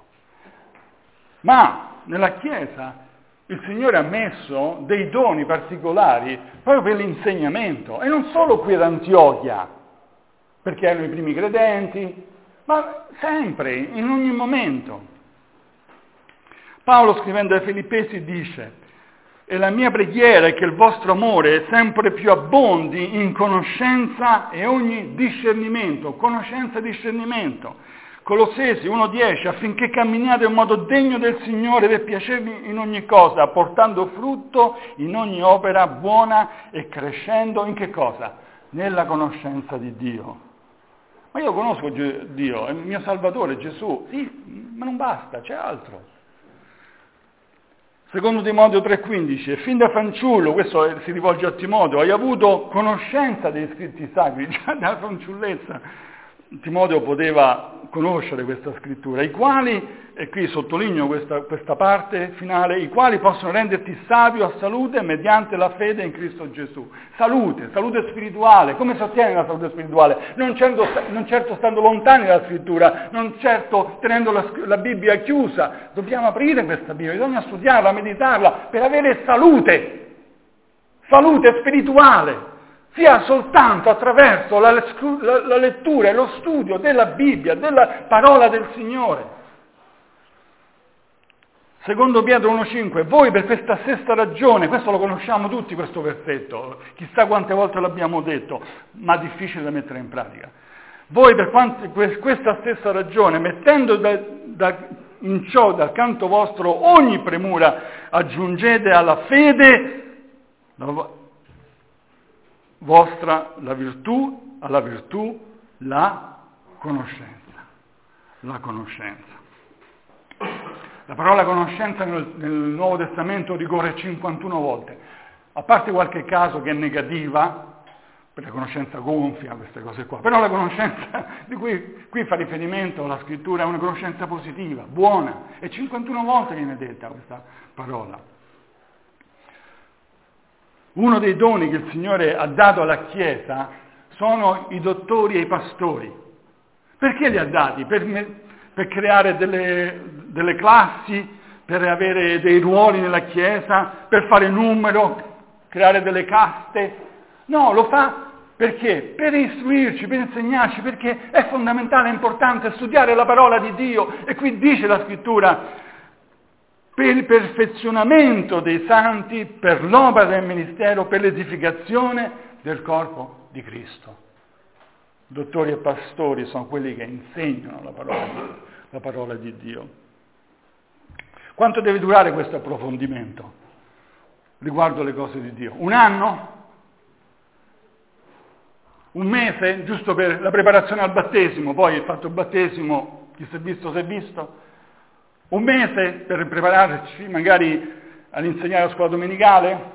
Ma nella Chiesa il Signore ha messo dei doni particolari proprio per l'insegnamento, e non solo qui ad Antiochia, perché erano i primi credenti, ma sempre, in ogni momento. Paolo, scrivendo ai Filippesi, dice: e la mia preghiera è che il vostro amore sempre più abbondi in conoscenza e ogni discernimento, conoscenza e discernimento. Colossesi uno dieci, affinché camminiate in modo degno del Signore per piacervi in ogni cosa, portando frutto in ogni opera buona e crescendo in che cosa? Nella conoscenza di Dio. Ma io conosco Dio, è il mio Salvatore Gesù, sì, ma non basta, c'è altro. Secondo Timoteo tre quindici, e fin da fanciullo, questo si rivolge a Timoteo, hai avuto conoscenza dei scritti sacri, già da fanciullezza, Timoteo poteva conoscere questa scrittura, i quali, e qui sottolineo questa, questa parte finale, i quali possono renderti savio a salute mediante la fede in Cristo Gesù. Salute, salute spirituale. Come si ottiene la salute spirituale? Non certo, non certo stando lontani dalla scrittura, non certo tenendo la, la Bibbia chiusa. Dobbiamo aprire questa Bibbia, bisogna studiarla, meditarla per avere salute, salute spirituale. Sia soltanto attraverso la, la, la lettura e lo studio della Bibbia, della parola del Signore. Secondo Pietro uno cinque, voi per questa stessa ragione, questo lo conosciamo tutti questo versetto, chissà quante volte l'abbiamo detto, ma difficile da mettere in pratica. Voi per quante, questa stessa ragione, mettendo da, da, in ciò dal canto vostro ogni premura, aggiungete alla fede la, vostra la virtù, alla virtù la conoscenza. La conoscenza. La parola conoscenza nel, nel Nuovo Testamento ricorre cinquantuno volte, a parte qualche caso che è negativa, per la conoscenza gonfia, queste cose qua, però la conoscenza di cui qui fa riferimento la scrittura è una conoscenza positiva, buona, e cinquantuno volte viene detta questa parola. Uno dei doni che il Signore ha dato alla Chiesa sono i dottori e i pastori. Perché li ha dati? Per, per creare delle, delle classi, per avere dei ruoli nella Chiesa, per fare numero, creare delle caste? No, lo fa perché? Per istruirci, per insegnarci, perché è fondamentale, è importante studiare la parola di Dio. E qui dice la Scrittura, per il perfezionamento dei santi, per l'opera del ministero, per l'edificazione del corpo di Cristo. Dottori e pastori sono quelli che insegnano la parola, la parola di Dio. Quanto deve durare questo approfondimento riguardo le cose di Dio? Un anno? Un mese? Giusto per la preparazione al battesimo, poi fatto il battesimo, chi si è visto si è visto? Un mese per prepararci magari all'insegnare la scuola domenicale? Un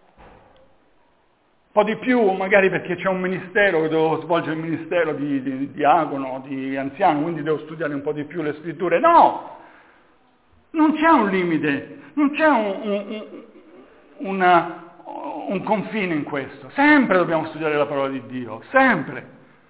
po' di più, magari perché c'è un ministero, che devo svolgere il ministero di, di, di diacono, di anziano, quindi devo studiare un po' di più le scritture. No! Non c'è un limite, non c'è un, un, una, un confine in questo. Sempre dobbiamo studiare la parola di Dio, sempre.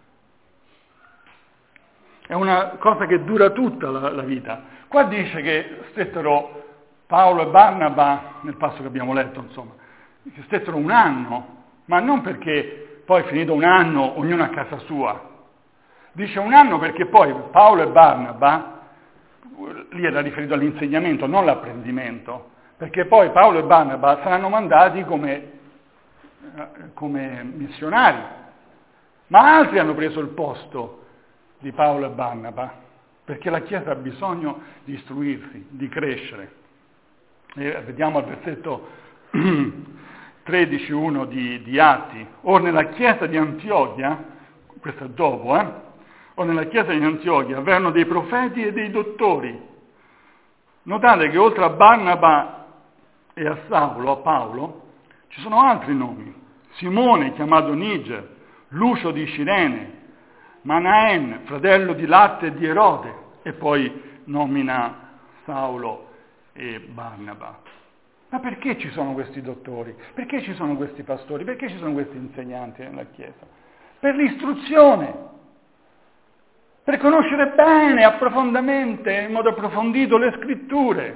È una cosa che dura tutta la, la vita. Qua dice che stettero Paolo e Barnaba, nel passo che abbiamo letto, insomma, che stettero un anno, ma non perché poi finito un anno ognuno a casa sua. Dice un anno perché poi Paolo e Barnaba, lì era riferito all'insegnamento, non all'apprendimento, perché poi Paolo e Barnaba saranno mandati come, come missionari, ma altri hanno preso il posto di Paolo e Barnaba, perché la Chiesa ha bisogno di istruirsi, di crescere. E vediamo al versetto tredici uno di, di Atti. Or nella Chiesa di Antiochia, questo è dopo, eh? Or nella Chiesa di Antiochia avevano dei profeti e dei dottori. Notate che oltre a Barnaba e a Saulo, a Paolo, ci sono altri nomi. Simone, chiamato Niger, Lucio di Cirene, Manaen, fratello di Latte e di Erode, e poi nomina Saulo e Barnaba. Ma perché ci sono questi dottori? Perché ci sono questi pastori? Perché ci sono questi insegnanti nella Chiesa? Per l'istruzione, per conoscere bene, approfondamente, in modo approfondito le scritture.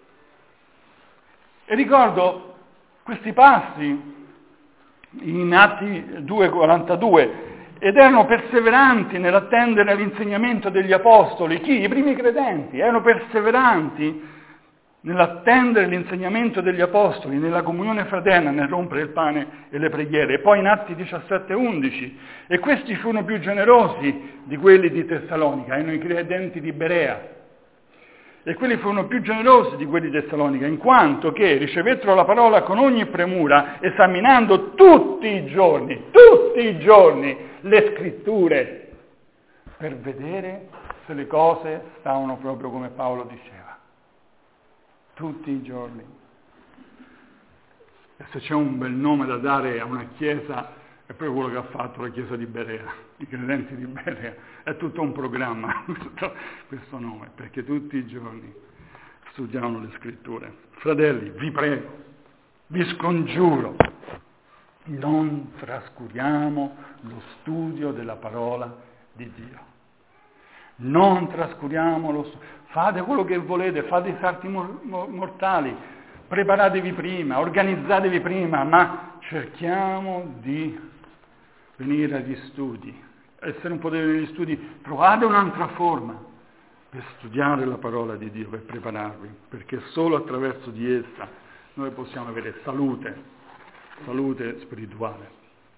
E ricordo questi passi in Atti due quarantadue, ed erano perseveranti nell'attendere l'insegnamento degli apostoli. Chi? I primi credenti. Erano perseveranti nell'attendere l'insegnamento degli apostoli, nella comunione fraterna, nel rompere il pane e le preghiere. E poi in Atti diciassette undici. E questi furono più generosi di quelli di Tessalonica, erano i credenti di Berea. E quelli furono più generosi di quelli di Tessalonica, in quanto che ricevettero la parola con ogni premura, esaminando tutti i giorni, tutti i giorni, le scritture, per vedere se le cose stavano proprio come Paolo diceva. Tutti i giorni. E se c'è un bel nome da dare a una chiesa È proprio quello che ha fatto la Chiesa di Berea, i credenti di Berea. È tutto un programma, questo nome, perché tutti i giorni studiavano le scritture. Fratelli, vi prego, vi scongiuro, non trascuriamo lo studio della parola di Dio. Non trascuriamo lo studio. Fate quello che volete, fate i salti mortali, preparatevi prima, organizzatevi prima, ma cerchiamo di venire agli studi. Essere un po' negli studi, trovate un'altra forma per studiare la parola di Dio, per prepararvi, perché solo attraverso di essa noi possiamo avere salute, salute spirituale.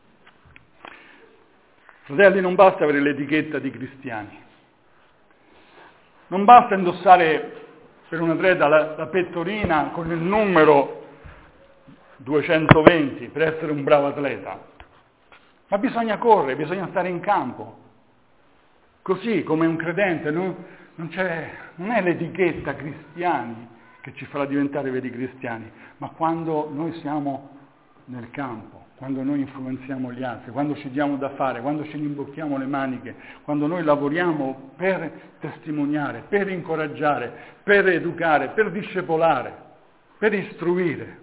Fratelli, non basta avere l'etichetta di cristiani, non basta indossare per un atleta la, la pettorina con il numero duecentoventi per essere un bravo atleta, ma bisogna correre, bisogna stare in campo. Così come un credente non, non, c'è, non è l'etichetta cristiani che ci farà diventare veri cristiani, ma quando noi siamo nel campo, quando noi influenziamo gli altri, quando ci diamo da fare, quando ci rimbocchiamo le maniche, quando noi lavoriamo per testimoniare, per incoraggiare, per educare, per discepolare, per istruire.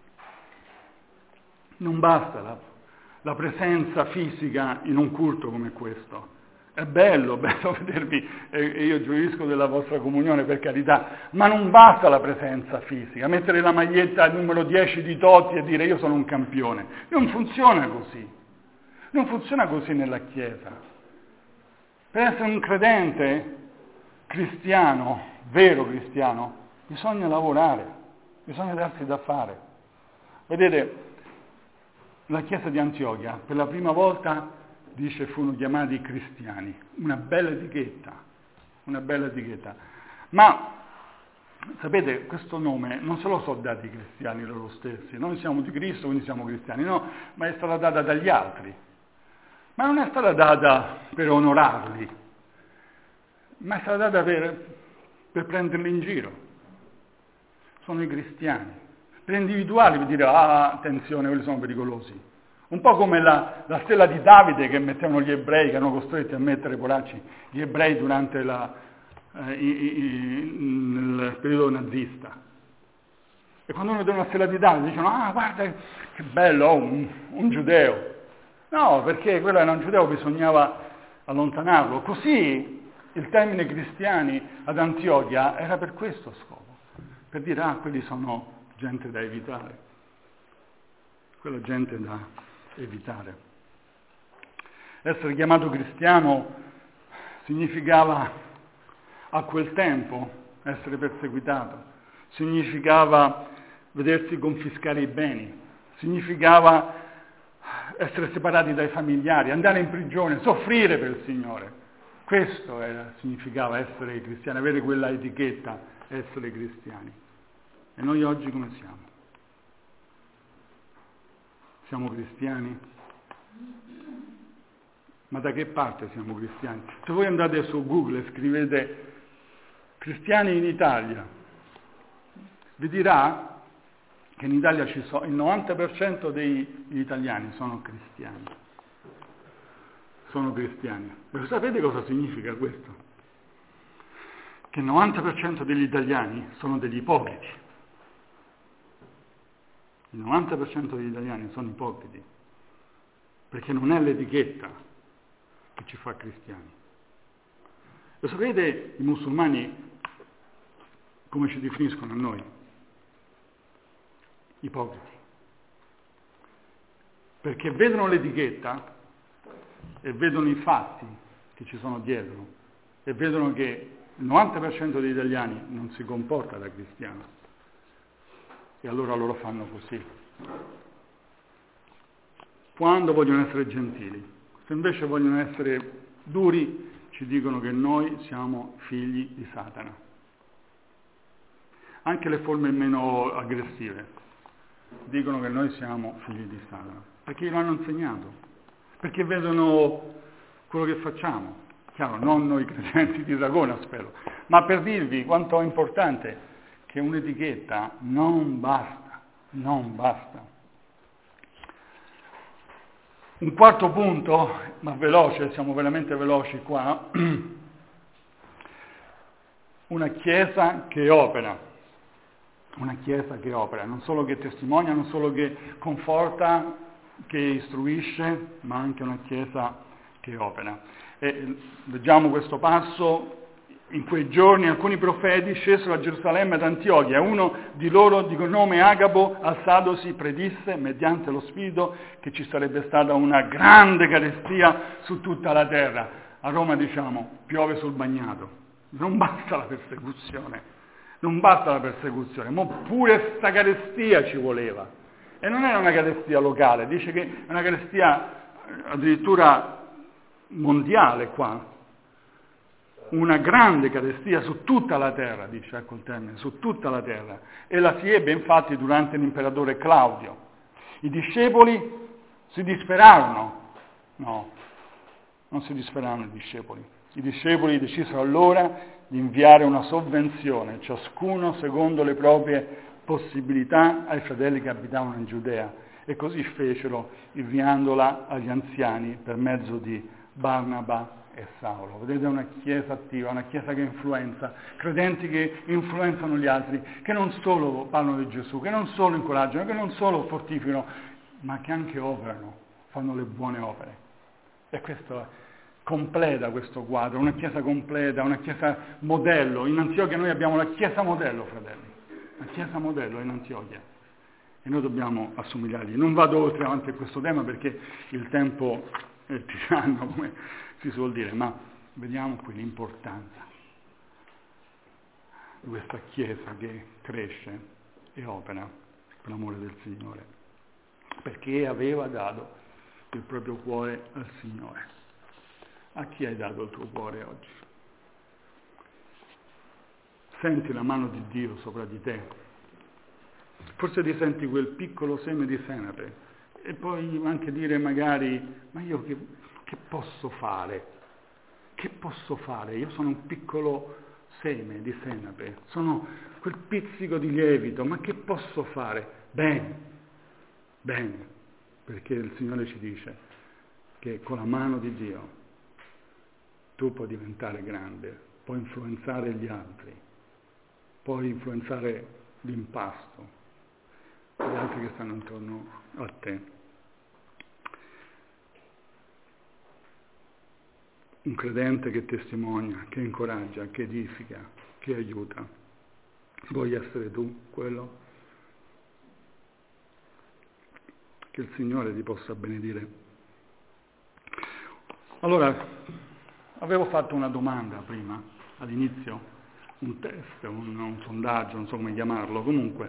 Non basta la, la presenza fisica in un culto come questo. È bello, bello vedervi, e io gioisco della vostra comunione, per carità, ma non basta la presenza fisica, mettere la maglietta numero dieci di Totti e dire io sono un campione. Non funziona così, non funziona così nella Chiesa. Per essere un credente cristiano, vero cristiano, bisogna lavorare, bisogna darsi da fare. Vedete, la Chiesa di Antiochia, per la prima volta, dice, furono chiamati cristiani, una bella etichetta, una bella etichetta. Ma, sapete, questo nome non se lo sono dati i cristiani loro stessi, noi siamo di Cristo, quindi siamo cristiani, no, ma è stata data dagli altri. Ma non è stata data per onorarli, ma è stata data per, per prenderli in giro. Sono i cristiani. Per individuali, per dire, ah, attenzione, quelli sono pericolosi. Un po' come la, la stella di Davide che mettevano gli ebrei, che erano costretti a mettere, poracci, gli ebrei durante la, eh, i, i, nel periodo nazista. E quando uno vede una stella di Davide dicono, ah, guarda che bello, oh, un, un giudeo. No, perché quello era un giudeo, bisognava allontanarlo. Così il termine cristiani ad Antiochia era per questo scopo, per dire, ah, quelli sono gente da evitare, quella gente da evitare. Essere chiamato cristiano significava a quel tempo essere perseguitato, significava vedersi confiscare i beni, significava essere separati dai familiari, andare in prigione, soffrire per il Signore. Questo era, significava essere cristiani, avere quella etichetta, essere cristiani. E noi oggi come siamo? Siamo cristiani? Ma da che parte siamo cristiani? Se voi andate su Google e scrivete cristiani in Italia, vi dirà che in Italia ci sono, il novanta per cento degli italiani sono cristiani. Sono cristiani. Ma sapete cosa significa questo? Che il novanta per cento degli italiani sono degli ipocriti. Il novanta per cento degli italiani sono ipocriti, perché non è l'etichetta che ci fa cristiani. Lo sapete i musulmani come ci definiscono a noi? Ipocriti. Perché vedono l'etichetta e vedono i fatti che ci sono dietro e vedono che il novanta per cento degli italiani non si comporta da cristiano. E allora loro fanno così. Quando vogliono essere gentili, se invece vogliono essere duri, ci dicono che noi siamo figli di Satana. Anche le forme meno aggressive dicono che noi siamo figli di Satana, perché lo hanno insegnato, perché vedono quello che facciamo. Chiaro, non noi credenti di Dragona, spero, ma per dirvi quanto è importante che un'etichetta non basta, non basta. Un quarto punto, ma veloce, siamo veramente veloci qua, una chiesa che opera, una chiesa che opera, non solo che testimonia, non solo che conforta, che istruisce, ma anche una chiesa che opera. E leggiamo questo passo: in quei giorni alcuni profeti scesero a Gerusalemme ad Antiochia, uno di loro di nome Agabo, alzatosi, predisse mediante lo Spirito che ci sarebbe stata una grande carestia su tutta la terra. A Roma diciamo piove sul bagnato, non basta la persecuzione, non basta la persecuzione, ma pure sta carestia ci voleva. E non era una carestia locale, dice che è una carestia addirittura mondiale qua. Una grande carestia su tutta la terra, dice ecco il termine, su tutta la terra. E la si ebbe infatti durante l'imperatore Claudio. I discepoli si disperarono. No, non si disperarono i discepoli. I discepoli decisero allora di inviare una sovvenzione, ciascuno secondo le proprie possibilità, ai fratelli che abitavano in Giudea. E così fecero, inviandola agli anziani per mezzo di Barnaba e Saulo. Vedete, è una chiesa attiva, una chiesa che influenza, credenti che influenzano gli altri, che non solo parlano di Gesù, che non solo incoraggiano, che non solo fortificano, ma che anche operano, fanno le buone opere. E questo completa questo quadro, una chiesa completa, una chiesa modello. In Antiochia noi abbiamo la chiesa modello, fratelli, la chiesa modello in Antiochia. E noi dobbiamo assomigliargli. Non vado oltre avanti a questo tema perché il tempo è tiranno, come si suol dire, ma vediamo qui l'importanza di questa Chiesa che cresce e opera per l'amore del Signore, perché aveva dato il proprio cuore al Signore. A chi hai dato il tuo cuore oggi? Senti la mano di Dio sopra di te. Forse ti senti quel piccolo seme di senape e puoi anche dire magari, ma io che, che posso fare? Che posso fare? Io sono un piccolo seme di senape, sono quel pizzico di lievito, ma che posso fare? Bene, bene, perché il Signore ci dice che con la mano di Dio tu puoi diventare grande, puoi influenzare gli altri, puoi influenzare l'impasto, gli altri che stanno intorno a te. Un credente che testimonia, che incoraggia, che edifica, che aiuta. Vuoi essere tu quello? Che il Signore ti possa benedire. Allora, avevo fatto una domanda prima, all'inizio, un test, un, un sondaggio, non so come chiamarlo, comunque,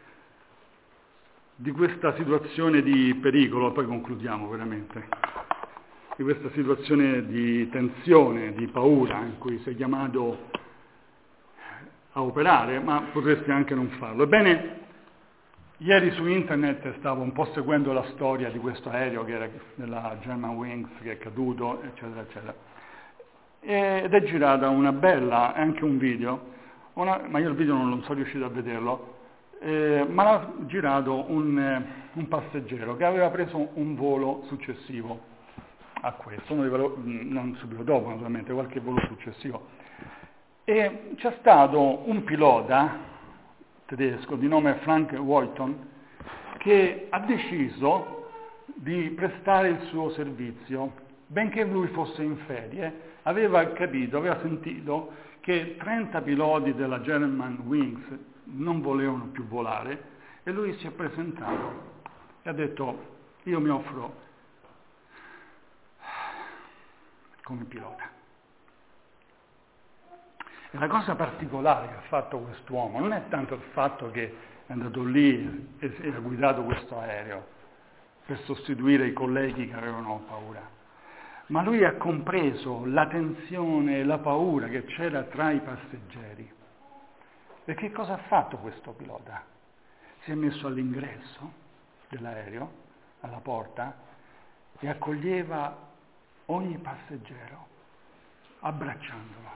di questa situazione di pericolo, poi concludiamo veramente. Di questa situazione di tensione, di paura in cui sei chiamato a operare, ma potresti anche non farlo. Ebbene, ieri su internet stavo un po' seguendo la storia di questo aereo che era della Germanwings che è caduto, eccetera, eccetera. Ed è girata una bella, anche un video, una, ma io il video non, non sono riuscito a vederlo, eh, ma l'ha girato un, eh, un passeggero che aveva preso un volo successivo a questo, non subito dopo naturalmente, qualche volo successivo. E c'è stato un pilota tedesco di nome Frank Wheaton che ha deciso di prestare il suo servizio, benché lui fosse in ferie, aveva capito, aveva sentito che trenta piloti della Germanwings non volevano più volare e lui si è presentato e ha detto: io mi offro come pilota. E la cosa particolare che ha fatto quest'uomo non è tanto il fatto che è andato lì e, e ha guidato questo aereo per sostituire i colleghi che avevano paura, ma lui ha compreso la tensione e la paura che c'era tra i passeggeri. E che cosa ha fatto questo pilota? Si è messo all'ingresso dell'aereo, alla porta, e accoglieva ogni passeggero, abbracciandolo.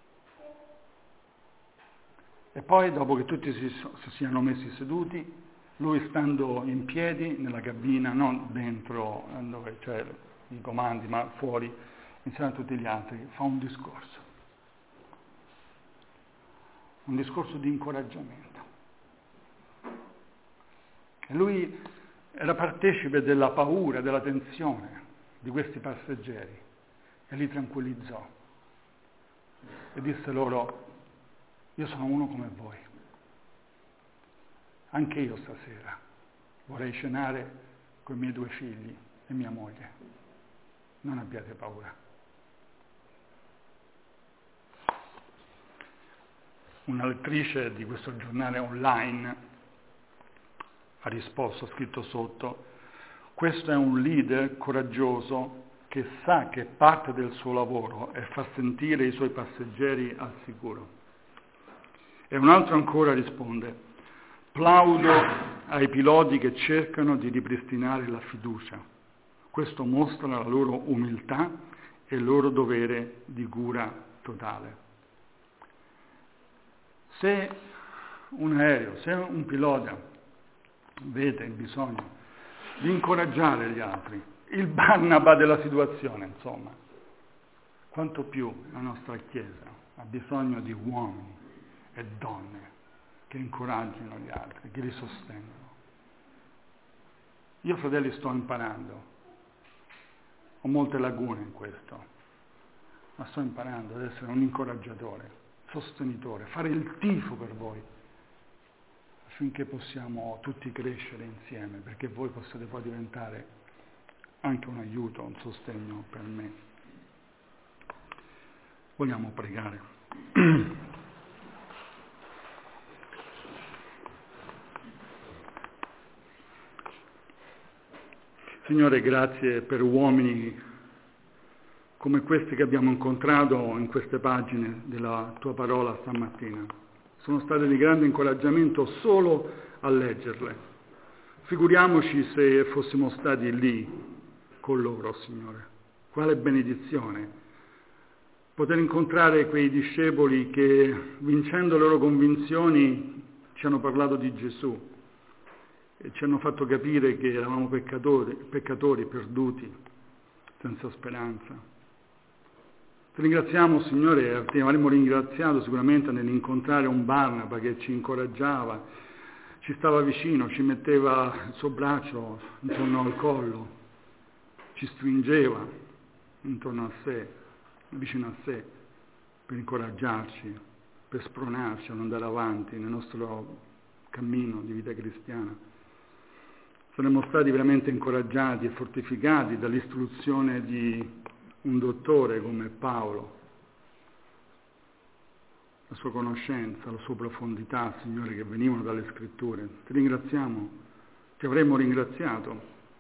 E poi, dopo che tutti si, si siano messi seduti, lui stando in piedi nella cabina, non dentro dove c'è i comandi, ma fuori, insieme a tutti gli altri, fa un discorso. Un discorso di incoraggiamento. E lui era partecipe della paura, della tensione di questi passeggeri e li tranquillizzò e disse loro: io sono uno come voi, anche io stasera vorrei cenare con i miei due figli e mia moglie, non abbiate paura. Una lettrice di questo giornale online ha risposto, ha scritto sotto: questo è un leader coraggioso che sa che parte del suo lavoro è far sentire i suoi passeggeri al sicuro. E un altro ancora risponde: plaudo ai piloti che cercano di ripristinare la fiducia. Questo mostra la loro umiltà e il loro dovere di cura totale. Se un aereo, se un pilota vede il bisogno di incoraggiare gli altri, il Barnaba della situazione, insomma, quanto più la nostra Chiesa ha bisogno di uomini e donne che incoraggino gli altri, che li sostengono. Io, fratelli, sto imparando, ho molte lagune in questo, ma sto imparando ad essere un incoraggiatore, sostenitore, fare il tifo per voi, affinché possiamo tutti crescere insieme, perché voi possiate poi diventare anche un aiuto, un sostegno per me. Vogliamo pregare. Signore, grazie per uomini come questi che abbiamo incontrato in queste pagine della tua parola stamattina. Sono state di grande incoraggiamento solo a leggerle. Figuriamoci se fossimo stati lì con loro, Signore. Quale benedizione poter incontrare quei discepoli che, vincendo le loro convinzioni, ci hanno parlato di Gesù e ci hanno fatto capire che eravamo peccatori, peccatori perduti, senza speranza. Ti ringraziamo, Signore, ti avremmo ringraziato sicuramente nell'incontrare un Barnaba che ci incoraggiava, ci stava vicino, ci metteva il suo braccio intorno al collo, ci stringeva intorno a sé, vicino a sé, per incoraggiarci, per spronarci ad andare avanti nel nostro cammino di vita cristiana. Saremmo stati veramente incoraggiati e fortificati dall'istruzione di un dottore come Paolo, la sua conoscenza, la sua profondità, Signore, che venivano dalle Scritture. Ti ringraziamo, ti avremmo ringraziato.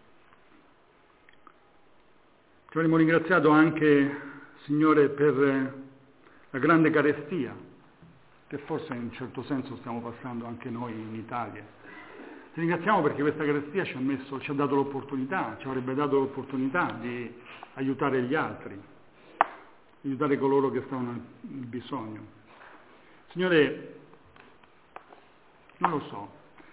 Ti avremmo ringraziato anche, Signore, per la grande carestia, che forse in un certo senso stiamo passando anche noi in Italia. Ti ringraziamo perché questa carestia ci ha messo, ci ha dato l'opportunità, ci avrebbe dato l'opportunità di aiutare gli altri, aiutare coloro che stavano nel bisogno. Signore, non lo so,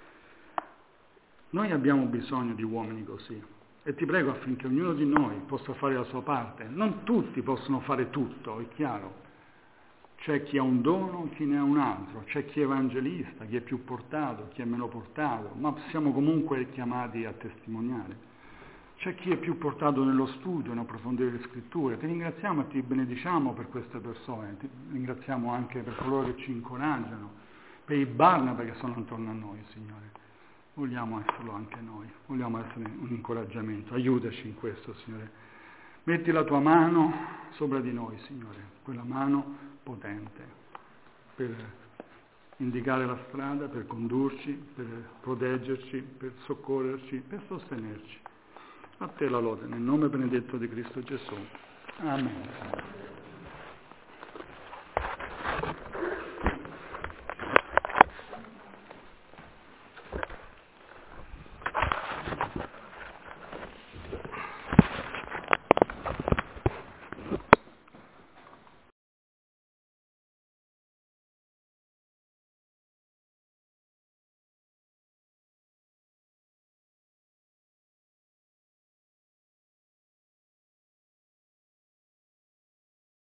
noi abbiamo bisogno di uomini così e ti prego affinché ognuno di noi possa fare la sua parte. Non tutti possono fare tutto, è chiaro. C'è chi ha un dono, chi ne ha un altro, c'è chi è evangelista, chi è più portato, chi è meno portato, ma siamo comunque chiamati a testimoniare. C'è chi è più portato nello studio, nell'approfondire le scritture. Ti ringraziamo e ti benediciamo per queste persone, ti ringraziamo anche per coloro che ci incoraggiano, per i Barnaba che sono attorno a noi, Signore. Vogliamo esserlo anche noi, vogliamo essere un incoraggiamento. Aiutaci in questo, Signore. Metti la tua mano sopra di noi, Signore, quella mano potente per indicare la strada, per condurci, per proteggerci, per soccorrerci, per sostenerci. A te la lode, nel nome benedetto di Cristo Gesù. Amen.